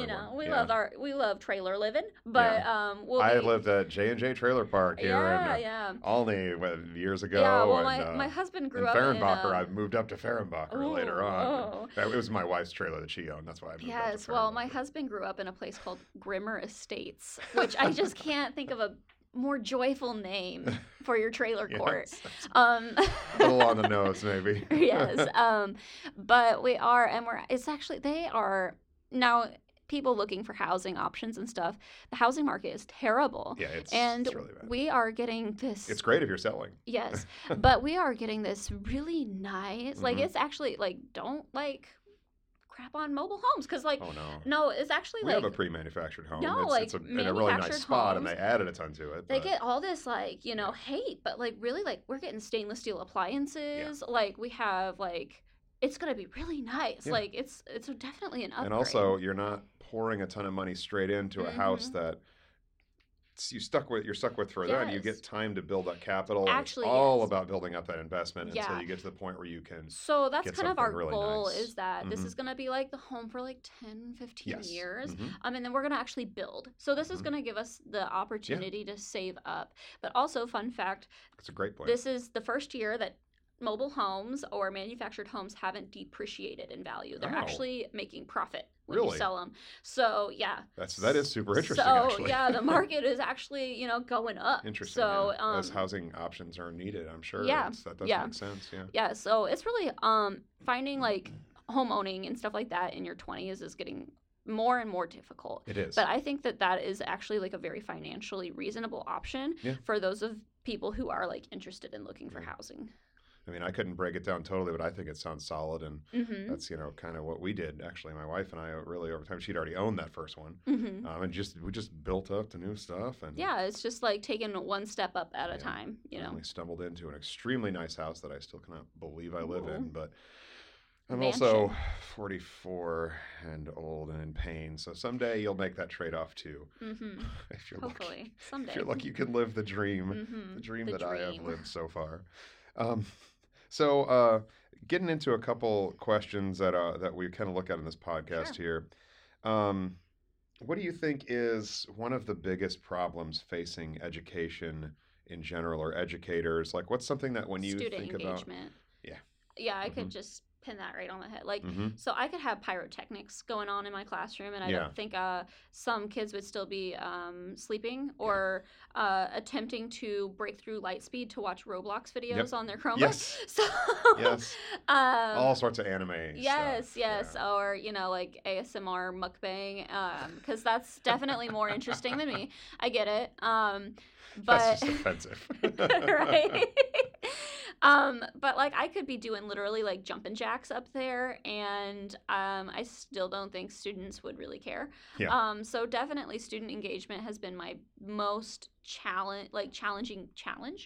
S1: We love trailer living, but
S2: I lived at J&J Trailer Park here in Olney years ago.
S1: Yeah, well, my husband grew up in
S2: Fehrenbacher. I moved up to Fehrenbacher later on. It was my wife's trailer that she owned. That's why I moved up to Fehrenbacher.
S1: Yes, well, my husband grew up in a place called Grimmer Estates, which I just can't think of a more joyful name for your trailer court.
S2: A little on the nose, maybe.
S1: Yes, but we are, and they are now. People looking for housing options and stuff. The housing market is terrible.
S2: Yeah, it's really bad.
S1: We are getting this.
S2: It's great if you're selling.
S1: Yes, but we are getting this really nice. Like it's actually don't crap on mobile homes because no, it's actually
S2: we have a pre-manufactured home.
S1: No,
S2: it's in a really nice spot, and they added a ton to it.
S1: They get all this hate, but really we're getting stainless steel appliances. Yeah. We have it's gonna be really nice. Yeah. It's definitely an upgrade.
S2: And also, you're not pouring a ton of money straight into a house that you're stuck with for that. You get time to build that capital. Actually, it's all about building up that investment until you get to the point where you can.
S1: So that's kind of our goal is that this is going to be the home for 10, 15 years. And then we're going to actually build. So this is going to give us the opportunity to save up. But also, fun fact.
S2: That's a great point.
S1: This is the first year that mobile homes or manufactured homes haven't depreciated in value. They're actually making profit when you sell them. So
S2: that is super interesting.
S1: So
S2: actually.
S1: The market is actually going up.
S2: Interesting.
S1: So
S2: as housing options are needed, I'm sure. That does make sense.
S1: Yeah. So it's really finding home owning and stuff like that in your 20s is getting more and more difficult.
S2: It is.
S1: But I think that is actually a very financially reasonable option for those of people who are interested in looking for housing.
S2: I mean, I couldn't break it down totally, but I think it sounds solid, and that's kind of what we did. Actually, my wife and I really over time. She'd already owned that first one, and we just built up to new stuff. And
S1: it's just taking one step up at a time. And
S2: we stumbled into an extremely nice house that I still cannot believe I live in, but I'm also 44 and old and in pain. So someday you'll make that trade-off too. If you're
S1: Hopefully,
S2: lucky.
S1: Someday.
S2: If you're lucky, you can live the dream, the dream that I have lived so far. So getting into a couple questions that we kind of look at in this podcast here. What do you think is one of the biggest problems facing education in general, or educators? What's something that when you think about...
S1: Student engagement. Yeah, I could just pin that right on the head. So I could have pyrotechnics going on in my classroom, and I don't think some kids would still be sleeping or attempting to break through light speed to watch Roblox videos on their Chromebook.
S2: Yes.
S1: So
S2: all sorts of anime
S1: yes,
S2: stuff.
S1: Or ASMR mukbang, because that's definitely more interesting than me. I get it. But
S2: that's just offensive.
S1: Right? But I could be doing literally jumping jacks up there, and I still don't think students would really care. So definitely student engagement has been my most challenging challenge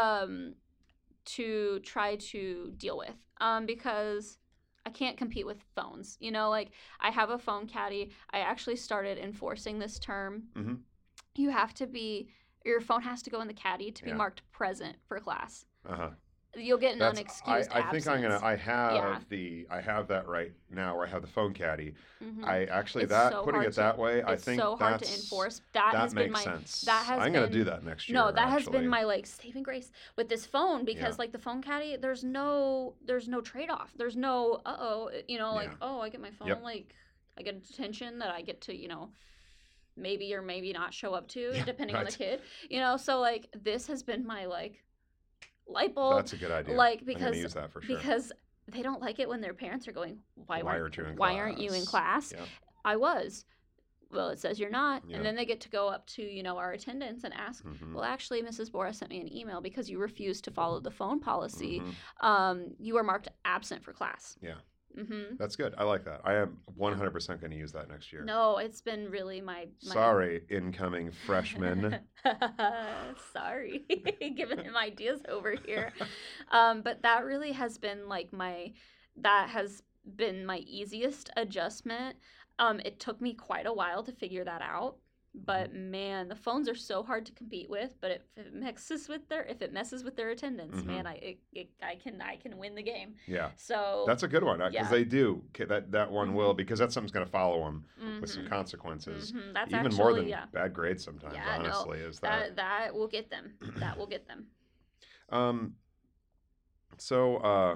S1: to try to deal with, because I can't compete with phones. I have a phone caddy. I actually started enforcing this term. You have to your phone has to go in the caddy to be marked present for class. You'll get an unexcused absence.
S2: I think I have that right now where I have the phone caddy. I actually putting it that way, I think
S1: so hard to enforce. That makes
S2: sense. I'm going to do that next year.
S1: No, that has been my saving grace with this phone, because the phone caddy, there's no trade-off. There's no I get my phone, I get a detention that I get to maybe or maybe not show up to, depending on the kid. So this has been my light bulb.
S2: That's a good idea.
S1: Because
S2: I'm gonna use that for sure.
S1: Because they don't like it when their parents are going, why aren't you in class?
S2: Yeah.
S1: I was. well, it says you're not. And then they get to go up to, you know, our attendants and ask, well, actually, Mrs. Bora sent me an email because you refused to follow the phone policy. You are marked absent for class.
S2: Yeah. That's good. I like that. I am 100% going to use that next year.
S1: No, it's been really my...
S2: Sorry, incoming freshmen.
S1: Sorry, giving him ideas over here. But that really has been like that has been my easiest adjustment. It took me quite a while to figure that out. But man, the phones are so hard to compete with. But if it messes with their attendance, man, I can win the game.
S2: Yeah.
S1: So
S2: that's a good one because they do that one will, because that's something's going to follow them with some consequences.
S1: That's
S2: even
S1: actually,
S2: more than bad grades sometimes. Honestly, is
S1: that will get them. That will get them.
S2: So.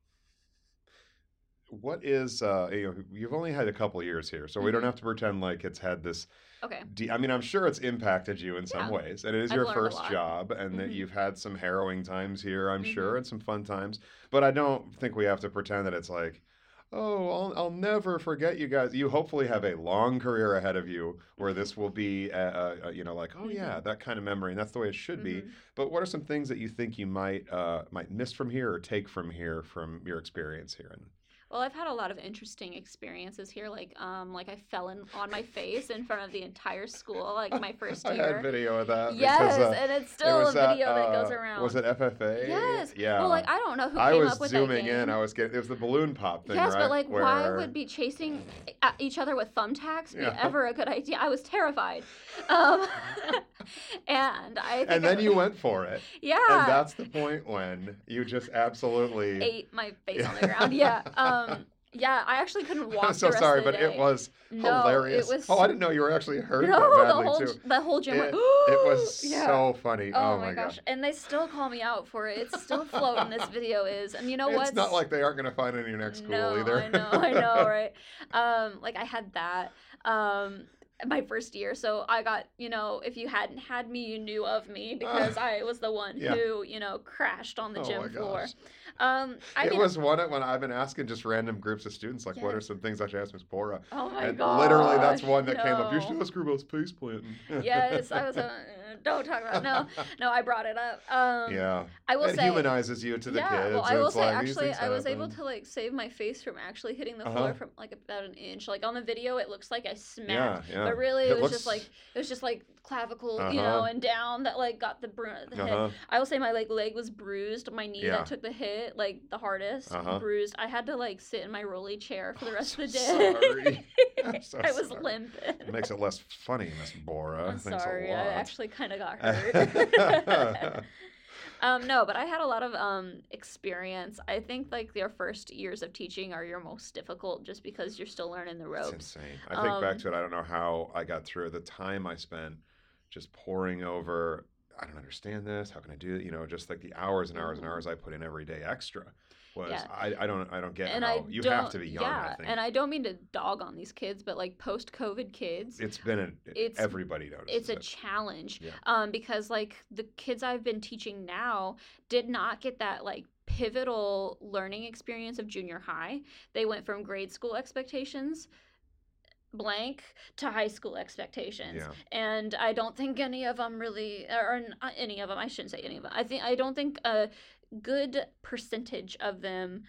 S2: What is you've only had a couple of years here, so we don't have to pretend like it's had this.
S1: Okay.
S2: I mean, I'm sure it's impacted you in some ways, and it is your first job, and that you've had some harrowing times here, I'm sure, and some fun times. But I don't think we have to pretend that it's like, oh, I'll never forget you guys. You hopefully have a long career ahead of you where this will be, like, oh yeah, that kind of memory, and that's the way it should be. But what are some things that you think you might miss from here or take from here from your experience here?
S1: Well, I've had a lot of interesting experiences here. Like I fell on my face in front of the entire school, like my first year.
S2: I had video of that.
S1: Yes, because, and it's still a video that goes around.
S2: Was it FFA?
S1: Yes.
S2: Yeah.
S1: Well, like I don't know who came up with that game.
S2: I was zooming in. It was the balloon pop thing,
S1: yes,
S2: right?
S1: But like, why would be chasing each other with thumbtacks be ever a good idea? I was terrified. And
S2: then you went for it.
S1: Yeah.
S2: And that's the point when you just absolutely
S1: ate my face on the ground. Yeah. Yeah, I actually couldn't walk.
S2: I'm so
S1: the rest
S2: sorry,
S1: of the
S2: but
S1: day.
S2: it was hilarious.
S1: It was...
S2: Oh, I didn't know you were actually hurt that badly too.
S1: The whole gym went.
S2: It was so funny. Oh my gosh!
S1: And they still call me out for it. It's still floating. This video is, and you know what?
S2: It's not like they aren't going to find it in your next school either.
S1: I know, right? Like I had that. My first year, so I got, if you hadn't had me, you knew of me because I was the one who, crashed on the gym floor.
S2: It was one when I've been asking just random groups of students, like, what are some things I should ask Ms. Bora?
S1: Oh my
S2: and
S1: gosh.
S2: Literally, that's one that came up. You should ask her about space planting.
S1: Yes, I was. Don't talk about no. I brought it up. I will say,
S2: humanizes you to the kids.
S1: Well, I will say, actually, I was able to save my face from actually hitting the floor from like about an inch. Like on the video, it looks like I smacked, but really it was just like clavicle, and down that like got the hit. I will say my leg was bruised. My knee that took the hit, like the hardest, bruised. I had to like sit in my rolly chair for the rest of the day.
S2: Sorry.
S1: I was limping.
S2: It makes it less funny, Miss Bora.
S1: I'm sorry. I actually kind of got hurt. No, but I had a lot of experience. I think like your first years of teaching are your most difficult just because you're still learning the ropes.
S2: It's insane. I think back to it. I don't know how I got through the time I spent just poring over. I don't understand this. How can I do it? Just like the hours and hours and hours I put in every day extra. I don't get how you have to be young. I think.
S1: And I don't mean to dog on these kids, but like post-COVID kids,
S2: everybody notices.
S1: It's a challenge, because like the kids I've been teaching now did not get that like pivotal learning experience of junior high. They went from grade school expectations blank to high school expectations, and I don't think any of them really, or any of them. I shouldn't say any of them. I don't think a good percentage of them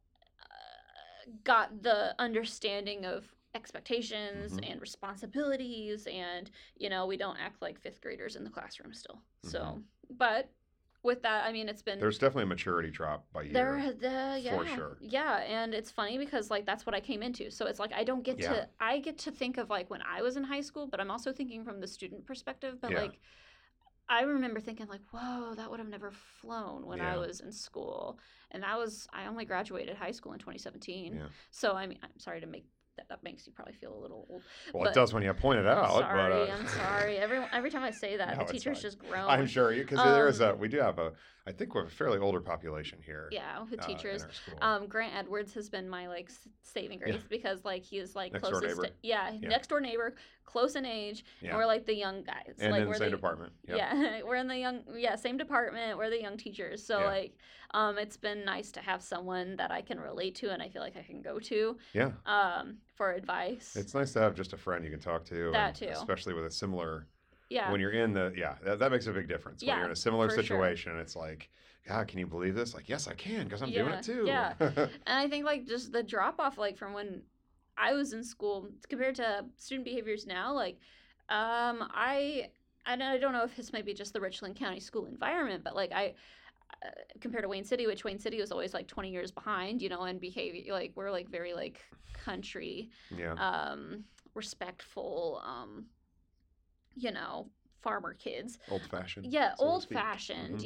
S1: got the understanding of expectations and responsibilities, and we don't act like fifth graders in the classroom still. So, but with that, I mean,
S2: there's definitely a maturity drop by year. For sure.
S1: Yeah, and it's funny because like that's what I came into. So it's like I don't get to I get to think of like when I was in high school, but I'm also thinking from the student perspective. But like I remember thinking like, whoa, that would have never flown when I was in school. And I only graduated high school in 2017. Yeah. So I mean, I'm sorry to make that makes you probably feel a little old.
S2: Well, it does when you point it out.
S1: I'm sorry. Every time I say that, the teachers just groan.
S2: I'm sure because I I think we have a fairly older population here.
S1: Yeah, with teachers.
S2: In our school.
S1: Grant Edwards has been my like saving grace because like he is like
S2: next
S1: closest.
S2: Door neighbor.
S1: Next door neighbor, close in age, and we're like the young guys.
S2: And
S1: like
S2: in the same department. Yep.
S1: Yeah, we're in the same department. We're the young teachers. So like, it's been nice to have someone that I can relate to and I feel like I can go to.
S2: Yeah.
S1: For advice.
S2: It's nice to have just a friend you can talk to.
S1: That too.
S2: Especially with a similar.
S1: Yeah.
S2: When you're in that makes a big difference. When you're in a similar situation, it's like, God, can you believe this? Like, yes, I can, because I'm doing it too. Yeah.
S1: And I think like just the drop off, like from when I was in school compared to student behaviors now, like, I don't know if this might be just the Richland County school environment, but like compared to Wayne City, which Wayne City was always like 20 years behind, in behavior. Like we're like very like country, respectful, farmer kids.
S2: Old fashioned.
S1: Yeah, old fashioned,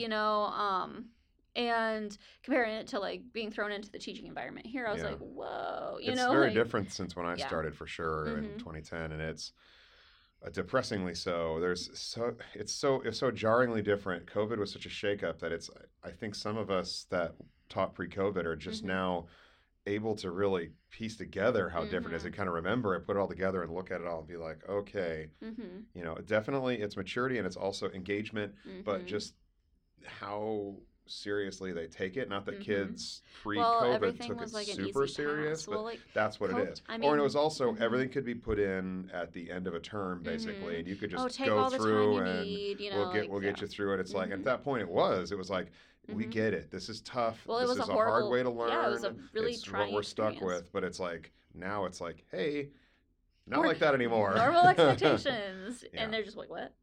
S1: and comparing it to like being thrown into the teaching environment here, I was like, whoa,
S2: it's very different since when I started for sure in 2010, and it's depressingly so. It's so jarringly different. COVID was such a shakeup that I think some of us that taught pre-COVID are just now able to really piece together how different it is and kind of remember it, put it all together and look at it all and be like, okay, definitely it's maturity and it's also engagement, but just how seriously they take it. Not that kids pre-COVID took it like super serious, but that's what it is. And it was also everything could be put in at the end of a term basically, and you could just go through and we'll get you through it. It's like at that point it was like, we get it. This is tough.
S1: Well,
S2: this
S1: is
S2: a hard way to learn.
S1: Yeah, it was a really
S2: it's
S1: trying
S2: what we're stuck
S1: experience.
S2: with. But it's like, now it's like, hey, not like that anymore.
S1: Normal expectations. And they're just like, what?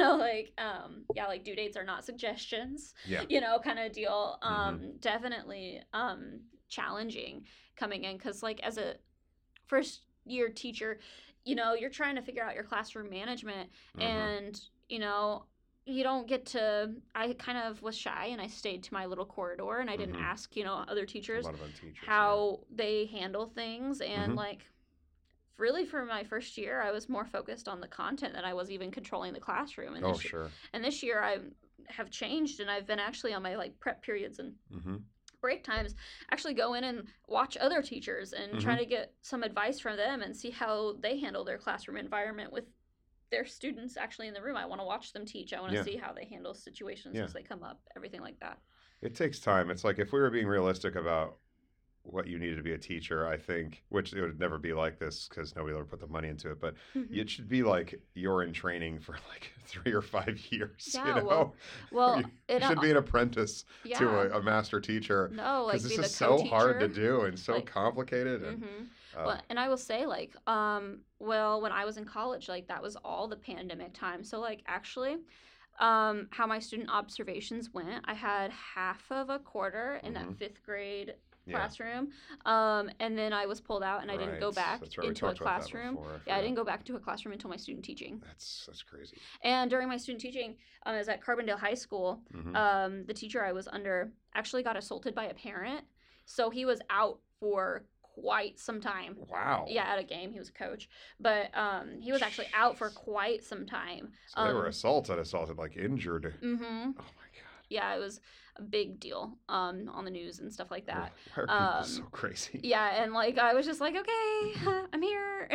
S1: Like due dates are not suggestions.
S2: Yeah.
S1: Kind of deal. Definitely challenging coming in because like as a first year teacher, you're trying to figure out your classroom management and, you don't get to. I kind of was shy and I stayed to my little corridor and I didn't ask, other teachers, how they handle things. And like, really for my first year, I was more focused on the content than I was even controlling the classroom. And And this year I have changed and I've been actually on my like prep periods and break times, actually go in and watch other teachers and try to get some advice from them and see how they handle their classroom environment with their students actually in the room. I want to watch them teach. I want to see how they handle situations as they come up, everything like that.
S2: It takes time. It's like if we were being realistic about what you needed to be a teacher, I think, which it would never be like this because nobody will ever put the money into it, but it should be like you're in training for like 3 or 5 years.
S1: Yeah,
S2: well, you should be an apprentice to a master teacher.
S1: No, like
S2: this is so hard to do and so complicated. And,
S1: well, and I will say, like, when I was in college, like, that was all the pandemic time. So, like, actually, how my student observations went, I had half of a quarter in that 5th grade classroom, and then I was pulled out and I didn't go back into a classroom. I didn't go back to a classroom until my student teaching.
S2: That's crazy.
S1: And during my student teaching, I was at Carbondale High School. The teacher I was under actually got assaulted by a parent, so he was out for quite some time.
S2: Wow.
S1: Yeah, at a game. He was a coach. But he was actually out for quite some time.
S2: So they were assaulted, like injured. Oh my God.
S1: Yeah, it was a big deal on the news and stuff like that.
S2: Why are people so crazy?
S1: Yeah, and like I was just like, okay, I'm here,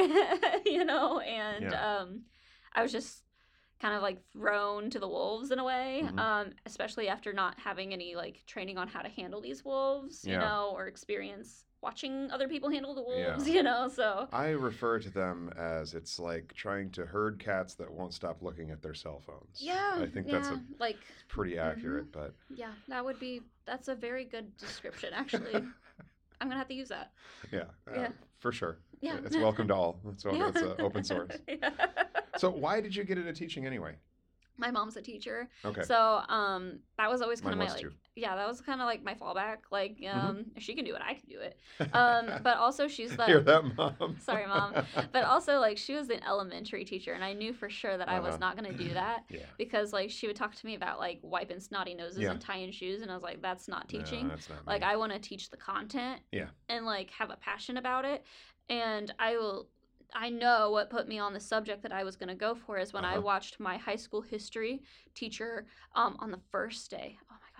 S1: and I was just kind of like thrown to the wolves in a way, especially after not having any like training on how to handle these wolves, or experience watching other people handle the wolves, so.
S2: I refer to them as it's like trying to herd cats that won't stop looking at their cell phones.
S1: Yeah.
S2: I think that's pretty accurate, but.
S1: Yeah, that's a very good description, actually. I'm going to have to use that.
S2: Yeah, for sure.
S1: Yeah.
S2: It's welcome to all. It's open source. So why did you get into teaching anyway?
S1: My mom's a teacher.
S2: Okay.
S1: So that was always kind of my that was kind of like my fallback. Like if she can do it, I can do it. But also she's like
S2: Hear that, Mom?
S1: Sorry, Mom. But also like she was an elementary teacher and I knew for sure that I was not going to do that because like she would talk to me about like wiping snotty noses and tying shoes and I was like that's not teaching.
S2: No, that's not
S1: like
S2: me.
S1: I want to teach the content and like have a passion about it and I know what put me on the subject that I was going to go for is when I watched my high school history teacher on the first day. Oh my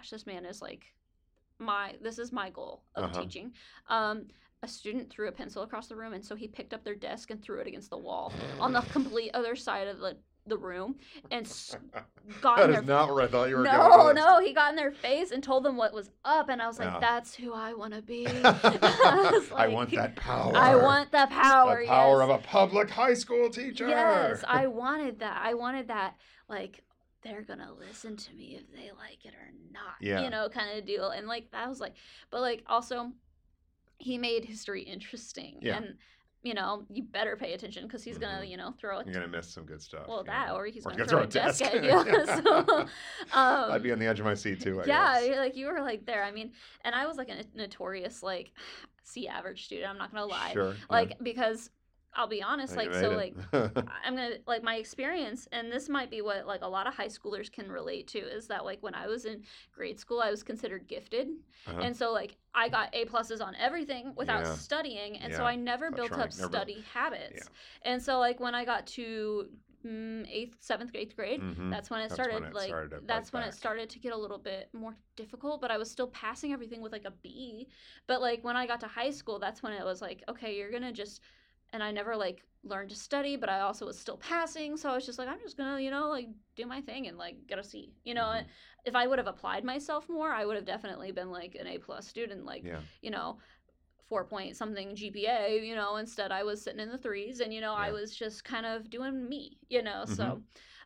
S1: gosh, this man is like this is my goal of teaching. A student threw a pencil across the room, and so he picked up their desk and threw it against the wall on the complete other side of the room, and got in their...
S2: That is not where I thought you were going.
S1: No, he got in their face and told them what was up, and I was like, that's who I want to be. I
S2: want that power.
S1: I want the power,
S2: the power of a public high school teacher.
S1: Yes, I wanted that, like, they're going to listen to me if they like it or not, kind of deal. And, like, that was like, but, like, also, he made history interesting. Yeah. And, you better pay attention because he's going to, throw it.
S2: You're going to miss some good stuff.
S1: Well, or he's going to throw a desk at you. So,
S2: I'd be on the edge of my seat, too, I guess.
S1: Like, you were, like, there. I mean, and I was, like, a notorious, like, C average student. I'm not going to lie.
S2: Sure.
S1: Like, because... I'll be honest, like, so, like, I'm going to, like, my experience, and this might be what, like, a lot of high schoolers can relate to, is that, like, when I was in grade school, I was considered gifted. And so, like, I got A+ on everything without studying, and so I never built up study habits. Yeah. And so, like, when I got to 8th, 7th, 8th grade, that's when it started, that's when it started to get a little bit more difficult, but I was still passing everything with, like, a B. But, like, when I got to high school, that's when it was like, okay, you're going to just... And I never, like, learned to study, but I also was still passing. So I was just like, I'm just going to, like, do my thing and, like, get a C. And if I would have applied myself more, I would have definitely been, like, an A+ student, like, 4-point-something GPA, instead I was sitting in the 3s. And, I was just kind of doing me, So,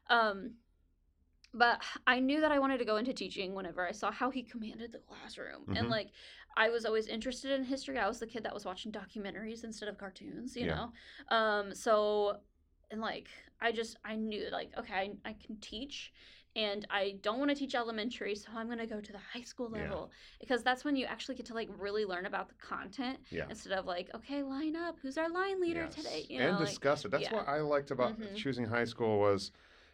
S1: but I knew that I wanted to go into teaching whenever I saw how he commanded the classroom. And, like, I was always interested in history. I was the kid that was watching documentaries instead of cartoons, you know? So, and, like, I knew, like, okay, I can teach, and I don't want to teach elementary, so I'm going to go to the high school level. Because that's when you actually get to, like, really learn about the content instead of, like, okay, line up. Who's our line leader today?
S2: And discuss it. That's what I liked about choosing high school was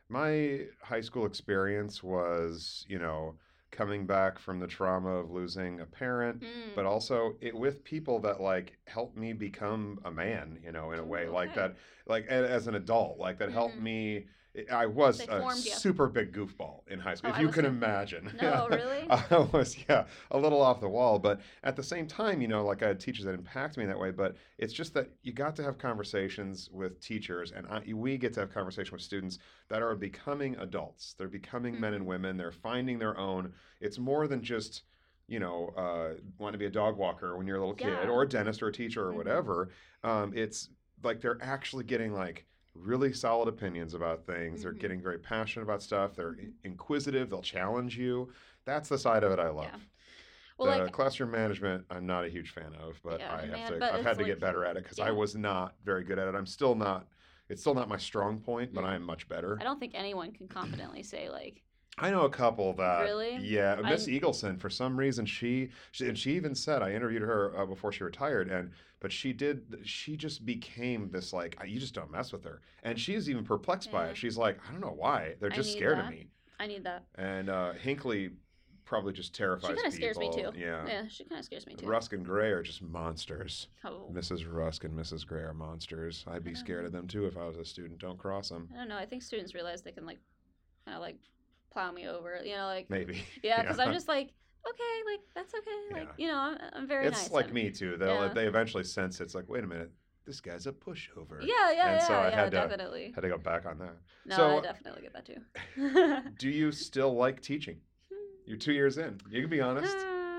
S2: my high school experience was, coming back from the trauma of losing a parent, but also with people that, like, helped me become a man, in a way like that, like as an adult, like that helped me. I was a super big goofball in high school, if you can imagine.
S1: No, really?
S2: I was, a little off the wall. But at the same time, like I had teachers that impact me that way. But it's just that you got to have conversations with teachers, and we get to have conversations with students that are becoming adults. They're becoming men and women. They're finding their own. It's more than just, wanting to be a dog walker when you're a little kid, or a dentist or a teacher or whatever. It's like they're actually getting, like, really solid opinions about things. They're getting very passionate about stuff. They're inquisitive. They'll challenge you. That's the side of it I love. Yeah. Well, classroom management, I'm not a huge fan of, but I've had to get better at it because I was not very good at it. It's still not my strong point, but I am much better.
S1: I don't think anyone can confidently say, like,
S2: I know a couple that,
S1: really?
S2: Yeah, Miss Eagleson, for some reason, she even said, I interviewed her before she retired, but she just became this, like, you just don't mess with her. And she's even perplexed by it. She's like, I don't know why. They're just scared of me.
S1: I need that.
S2: And Hinckley probably just terrifies people.
S1: She kind of scares me, too. Yeah, she kind of scares me, too.
S2: Rusk and Gray are just monsters.
S1: Oh.
S2: Mrs. Rusk and Mrs. Gray are monsters. I'd be scared of them, too, if I was a student. Don't cross them.
S1: I don't know. I think students realize they can, like, kind of, like, plow me over, like,
S2: maybe.
S1: Yeah, because I'm just like, okay, like, that's okay, like, I'm very nice.
S2: It's like me too. They eventually sense it's like, wait a minute, this guy's a pushover.
S1: Yeah,
S2: and so I had
S1: definitely
S2: to go back on that.
S1: No,
S2: so,
S1: I definitely get that too.
S2: Do you still like teaching? You're 2 years in. You can be honest.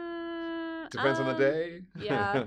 S2: Depends on the day.
S1: Yeah.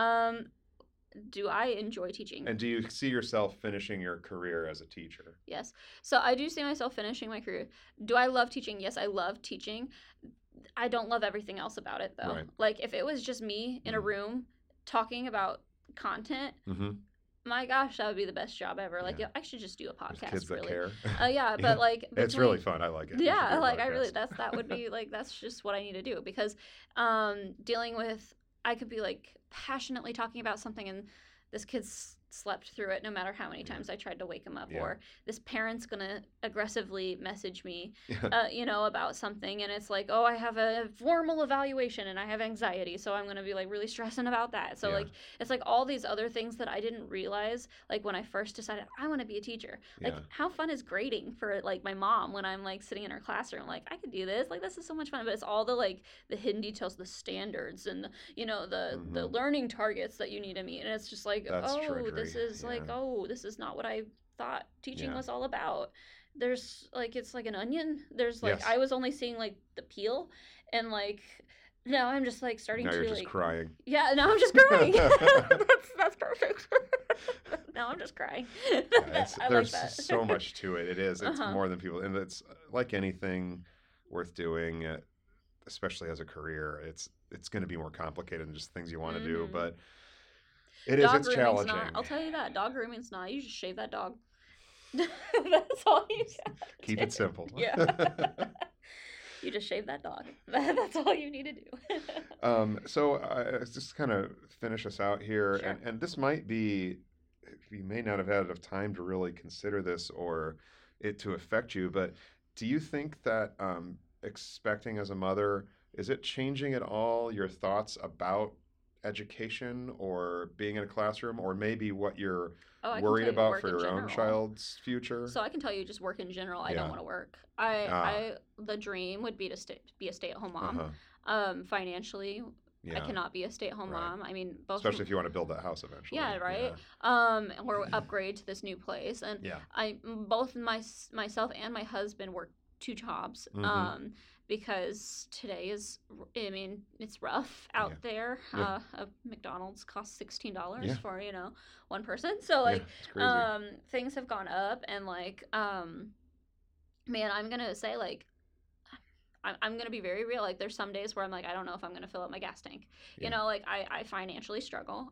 S1: Do I enjoy teaching?
S2: And do you see yourself finishing your career as a teacher?
S1: Yes. So I do see myself finishing my career. Do I love teaching? Yes, I love teaching. I don't love everything else about it, though.
S2: Right.
S1: Like, if it was just me in a room talking about content, my gosh, that would be the best job ever. Like, I should just do a podcast.
S2: There's kids
S1: really.
S2: That care.
S1: Yeah, but like,
S2: it's really fun. I like it.
S1: Yeah, like that would be like, that's just what I need to do, because dealing with, I could be like passionately talking about something, and this kid's slept through it no matter how many times I tried to wake him up. Or this parent's gonna aggressively message me about something, and it's like, oh, I have a formal evaluation and I have anxiety, so I'm gonna be like really stressing about that. So like it's like all these other things that I didn't realize, like when I first decided I want to be a teacher. Like how fun is grading for like my mom when I'm like sitting in her classroom, like I could do this, like this is so much fun. But it's all the like the hidden details, the standards, and the learning targets that you need to meet, and it's just like, this is like, this is not what I thought teaching was all about. There's like, it's like an onion. There's like, I was only seeing like the peel, and like now I'm just like starting to.
S2: Now you're just
S1: like,
S2: crying.
S1: Yeah, now I'm just crying. that's perfect. Now I'm just crying.
S2: There's so much to it. It is. It's more than people, and it's like anything worth doing, especially as a career. It's going to be more complicated than just things you want to do, but. It's challenging.
S1: I'll tell you that. Dog grooming's not. You just shave that dog. That's all you got.
S2: Keep it simple.
S1: Yeah. You just shave that dog. That's all you need to do.
S2: So just kind of finish us out here.
S1: Sure.
S2: And this might be, you may not have had enough time to really consider this or it to affect you, but do you think that expecting as a mother, is it changing at all your thoughts about education or being in a classroom, or maybe what you're worried about for your own child's future?
S1: So I can tell you, just work in general. I don't want to work. The dream would be to be a stay-at-home mom. Financially, I cannot be a stay-at-home mom. I mean,
S2: especially if you want to build that house eventually.
S1: Yeah, right. Or upgrade to this new place. And both myself and my husband work 2 jobs. Because today is, I mean, it's rough out there. A McDonald's costs $16 for, one person. So, like, things have gone up. And, like, man, I'm going to say, like, I'm going to be very real. Like, there's some days where I'm like, I don't know if I'm going to fill up my gas tank. Like, I financially struggle.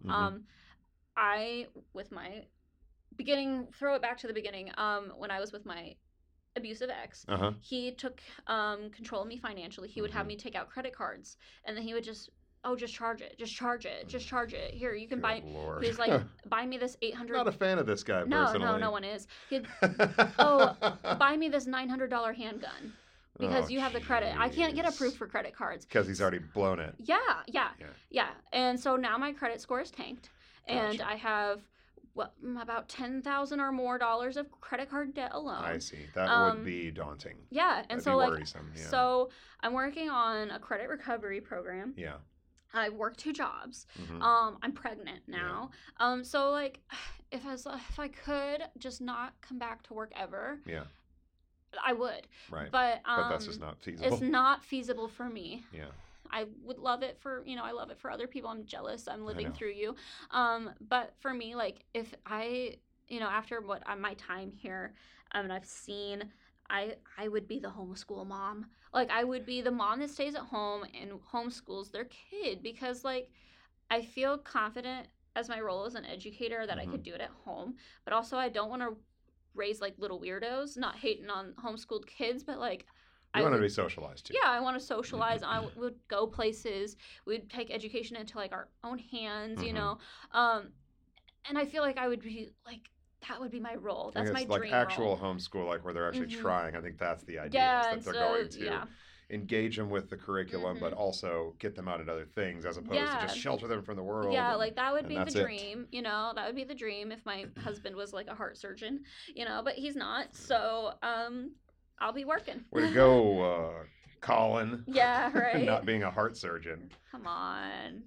S1: Throw it back to the beginning, when I was with my abusive ex, he took control of me financially. He would have me take out credit cards, and then he would just charge it. Here, you can buy.
S2: Lord.
S1: He's like, buy me this $800.
S2: I'm not a fan of this guy personally.
S1: No one is. He'd, buy me this $900 handgun because you have the credit. I can't get approved for credit cards
S2: because he's already blown it.
S1: Yeah. And so now my credit score is tanked, and I have about $10,000 or more of credit card debt alone. I see.
S2: That would be daunting.
S1: Yeah, and
S2: that'd
S1: so
S2: be worrisome.
S1: So I'm working on a credit recovery program.
S2: Yeah.
S1: I work 2 jobs. I'm pregnant now. So like, if I could just not come back to work ever.
S2: Yeah.
S1: I would.
S2: Right.
S1: But
S2: that's just not feasible.
S1: It's not feasible for me.
S2: Yeah.
S1: I would love it for, I love it for other people. I'm jealous. I'm living through you. But for me, like, if I, after my time here, and I've seen, I would be the homeschool mom. Like, I would be the mom that stays at home and homeschools their kid, because, like, I feel confident as my role as an educator that I could do it at home. But also, I don't want to raise, like, little weirdos, not hating on homeschooled kids, but, like,
S2: you want to be socialized too.
S1: Yeah, I want to socialize. I would go places. We'd take education into like our own hands, and I feel like I would be like, that would be my role. That's my dream.
S2: Like actual homeschool, like where they're actually trying. I think that's the idea.
S1: Yeah,
S2: is that they're going to engage them with the curriculum, but also get them out into other things as opposed to just shelter them from the world.
S1: Yeah, like that would be the dream. That would be the dream if my husband was like a heart surgeon. But he's not. So I'll be working.
S2: Way to go, Colin.
S1: Yeah, right.
S2: Not being a heart surgeon.
S1: Come on.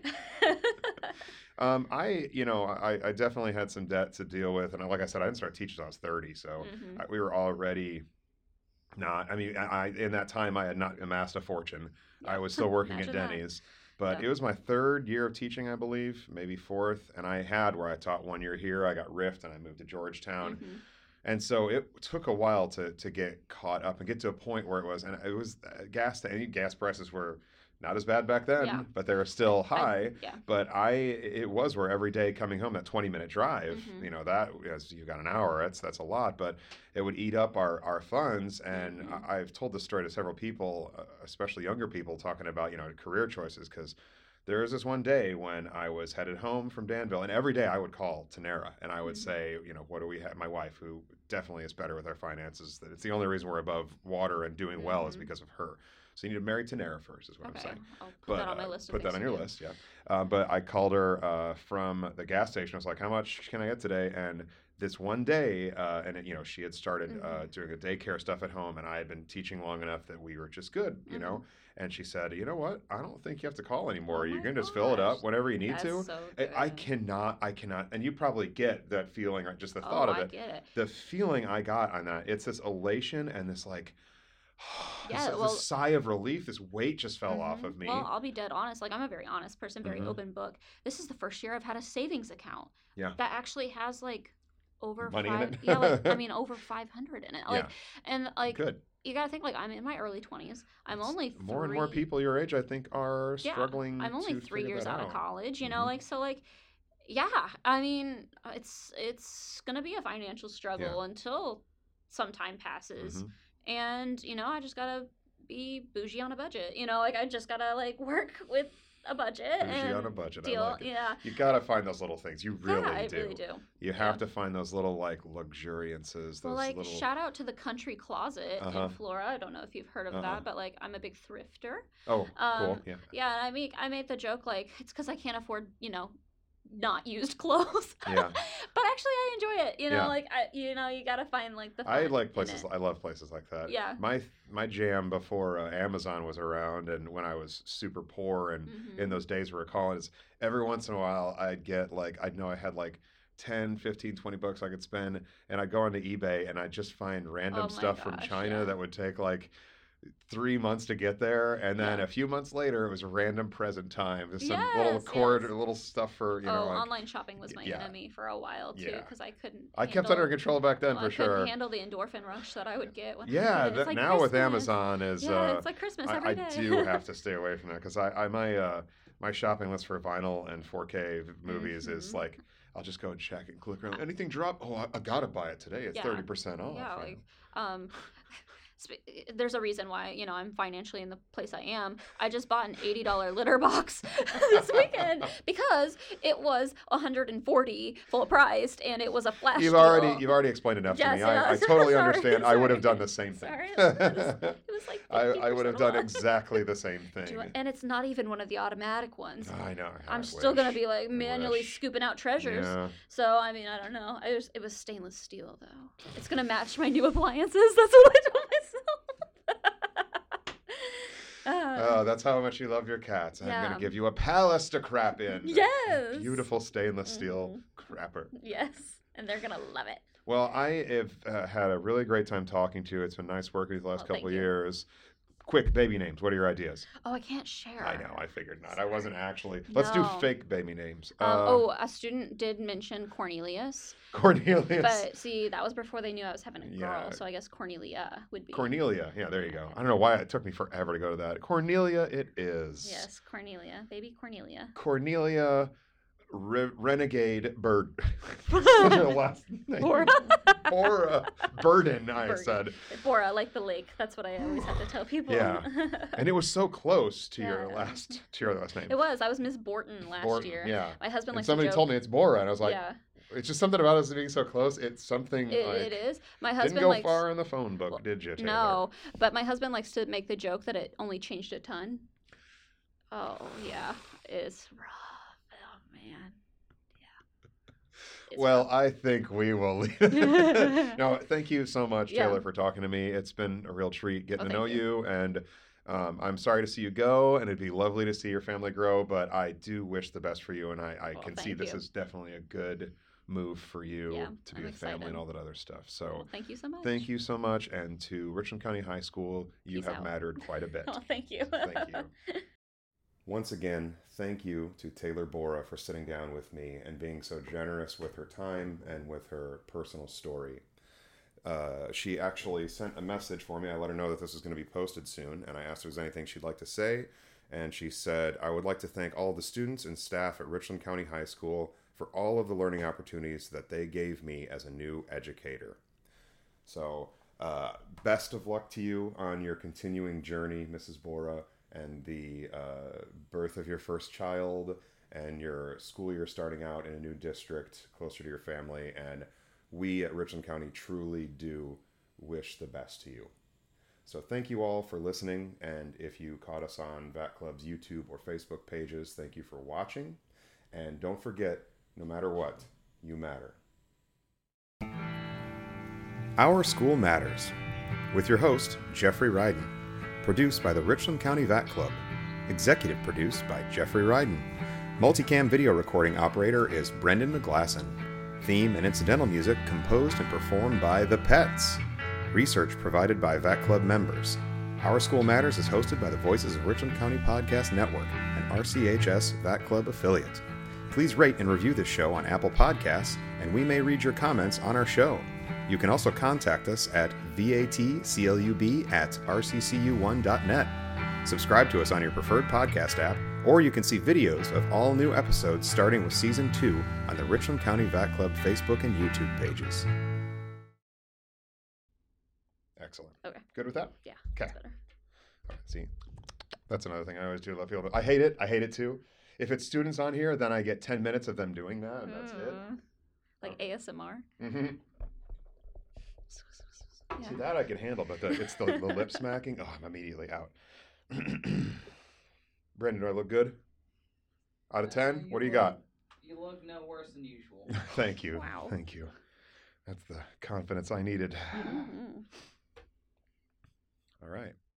S2: I definitely had some debt to deal with, and like I said, I didn't start teaching until I was 30, so we were already not. I mean, in that time I had not amassed a fortune. I was still working at Denny's. But it was my 3rd year of teaching, I believe, maybe 4th, and I had where I taught 1 year here. I got riffed, and I moved to Georgetown. And so it took a while to get caught up and get to a point where it was gas prices were not as bad back then, but they were still high. But it was where every day coming home, that 20-minute drive, that as you got an hour, that's a lot, but it would eat up our funds. And I've told this story to several people, especially younger people, talking about, career choices, because there was this one day when I was headed home from Danville, and every day I would call Tanera and I would say, what do we have? My wife, who definitely is better with our finances, that it's the only reason we're above water and doing well is because of her. So you need to marry Tanera first, is what I'm saying.
S1: I'll put that on my list.
S2: Put that on your list, yeah. But I called her from the gas station. I was like, how much can I get today? And this one day, she had started doing a daycare stuff at home, and I had been teaching long enough that we were just good, you know. And she said, you know what? I don't think you have to call anymore. You can just fill it up whenever you need to.
S1: So good.
S2: I cannot. And you probably get that feeling, or just the thought of it.
S1: I get it.
S2: The feeling I got on that, it's this elation and this like, this sigh of relief. This weight just fell off of me.
S1: Well, I'll be dead honest. Like, I'm a very honest person, very open book. This is the first year I've had a savings account.
S2: Yeah.
S1: That actually has like over
S2: money in it.
S1: over 500 in it. Like, and like,
S2: good.
S1: You gotta think, like, I'm in my early 20s. I'm only
S2: more and more people your age, I think, are struggling.
S1: I'm only 3 years out of college. You know, like, so like, it's gonna be a financial struggle until some time passes, and I just gotta be bougie on a budget. Like, I just gotta like work with a budget.
S2: Bougie on a budget.
S1: Deal,
S2: I like it. You gotta find those little things. You really do.
S1: Really do.
S2: You have to find those little like luxuriances. Those little...
S1: shout out to the Country Closet in Flora. I don't know if you've heard of that, but like, I'm a big thrifter.
S2: Oh, cool. Yeah.
S1: Yeah, and I made the joke like, it's because I can't afford not used clothes.
S2: Yeah.
S1: But actually I enjoy it. Like you gotta find like the fun.
S2: I like places. I love places like that.
S1: Yeah.
S2: My jam before Amazon was around, and when I was super poor, and in those days we were calling, is every once in a while I'd get like, I'd know I had like 10, 15, 20 bucks I could spend, and I'd go onto eBay and I'd just find random stuff from China that would take like 3 months to get there, and then a few months later it was a random present time. There's some little cord, little stuff for
S1: online shopping was my enemy for a while too, because I couldn't.
S2: I kept under control back then for sure.
S1: I couldn't handle the endorphin rush that I would get. When
S2: now
S1: Christmas.
S2: With Amazon is
S1: it's like Christmas every day.
S2: I do have to stay away from that, because my shopping list for vinyl and 4K movies is like, I'll just go and check and click around. Anything drop? Oh, I gotta buy it today. It's 30% off.
S1: Yeah, there's a reason why I'm financially in the place I am. I just bought an $80 litter box this weekend because it was $140 full priced, and it was a flash
S2: deal. You've already explained enough to me. I totally understand. I would have done the same thing.
S1: It was like
S2: I would have done exactly the same thing.
S1: And it's not even one of the automatic ones.
S2: I know.
S1: I'm still gonna be like manually scooping out treasures. Yeah. So I mean, I don't know. It was stainless steel though. It's gonna match my new appliances. That's what I told myself.
S2: That's how much you love your cats. I'm going to give you a palace to crap in.
S1: Yes.
S2: Beautiful stainless steel crapper.
S1: Yes. And they're going to love it.
S2: Well, I have had a really great time talking to you. It's been nice working with you the last couple of years. Quick baby names. What are your ideas?
S1: Oh, I can't share.
S2: I know. I figured not. I wasn't actually. Let's do fake baby names.
S1: A student did mention Cornelius.
S2: Cornelius.
S1: But see, that was before they knew I was having a girl, so I guess Cornelia would be.
S2: Cornelia. Yeah, there you go. I don't know why it took me forever to go to that. Cornelia it is.
S1: Yes, Cornelia. Baby Cornelia.
S2: Cornelia Renegade Bird. Last name? Bora Burden, I said.
S1: Bora, like the lake. That's what I always have to tell people.
S2: Yeah. And it was so close to your last name.
S1: It was. I was Miss Borton last year.
S2: Yeah.
S1: My husband likes
S2: somebody
S1: to joke.
S2: Told me it's Bora, and I was like, it's just something about us being so close. It's something
S1: it is. My husband
S2: didn't go far in the phone book, did you, Taylor?
S1: No, but my husband likes to make the joke that it only changed a ton. Oh, yeah. It's rough. Man. Yeah.
S2: Well, I think we will leave it. No, thank you so much, Taylor, for talking to me. It's been a real treat getting to know you. And I'm sorry to see you go, and it'd be lovely to see your family grow, but I do wish the best for you, and I can see this is definitely a good move for you to be a family and all that other stuff. So
S1: thank you so much.
S2: Thank you so much. And to Richland County High School, you have mattered quite a bit.
S1: Oh, thank you.
S2: Thank you. Once again, thank you to Taylor Bora for sitting down with me and being so generous with her time and with her personal story. She actually sent a message for me. I let her know that this was going to be posted soon, and I asked her if there's anything she'd like to say, and she said, I would like to thank all the students and staff at Richland County High School for all of the learning opportunities that they gave me as a new educator. So, best of luck to you on your continuing journey, Mrs. Bora. and the birth of your first child and your school year starting out in a new district closer to your family. And we at Richland County truly do wish the best to you. So thank you all for listening. And if you caught us on VAT Club's YouTube or Facebook pages, thank you for watching. And don't forget, no matter what, you matter. Our School Matters, with your host, Jeffrey Ryden. Produced by the Richland County VAT Club. Executive produced by Jeffrey Ryden. Multicam video recording operator is Brendan McGlasson. Theme and incidental music composed and performed by The Pets. Research provided by VAT Club members. Our School Matters is hosted by the Voices of Richland County Podcast Network, an RCHS VAT Club affiliate. Please rate and review this show on Apple Podcasts, and we may read your comments on our show. You can also contact us at vatclub@rccu1.net. Subscribe to us on your preferred podcast app, or you can see videos of all new episodes starting with Season 2 on the Richland County VAT Club Facebook and YouTube pages. Excellent.
S1: Okay.
S2: Good with that?
S1: Yeah.
S2: Okay.
S1: That's better.
S2: All right, see, that's another thing I always do love people. I hate it. I hate it too. If it's students on here, then I get 10 minutes of them doing that, and that's it.
S1: Like ASMR?
S2: Mm-hmm.
S1: Yeah.
S2: See, that I can handle, but it's the lip smacking. Oh, I'm immediately out. Brendan, do I look good? Out of 10? What do you got?
S3: You look no worse than usual.
S2: Thank you.
S1: Wow.
S2: Thank you. That's the confidence I needed.
S1: Mm-hmm.
S2: All right.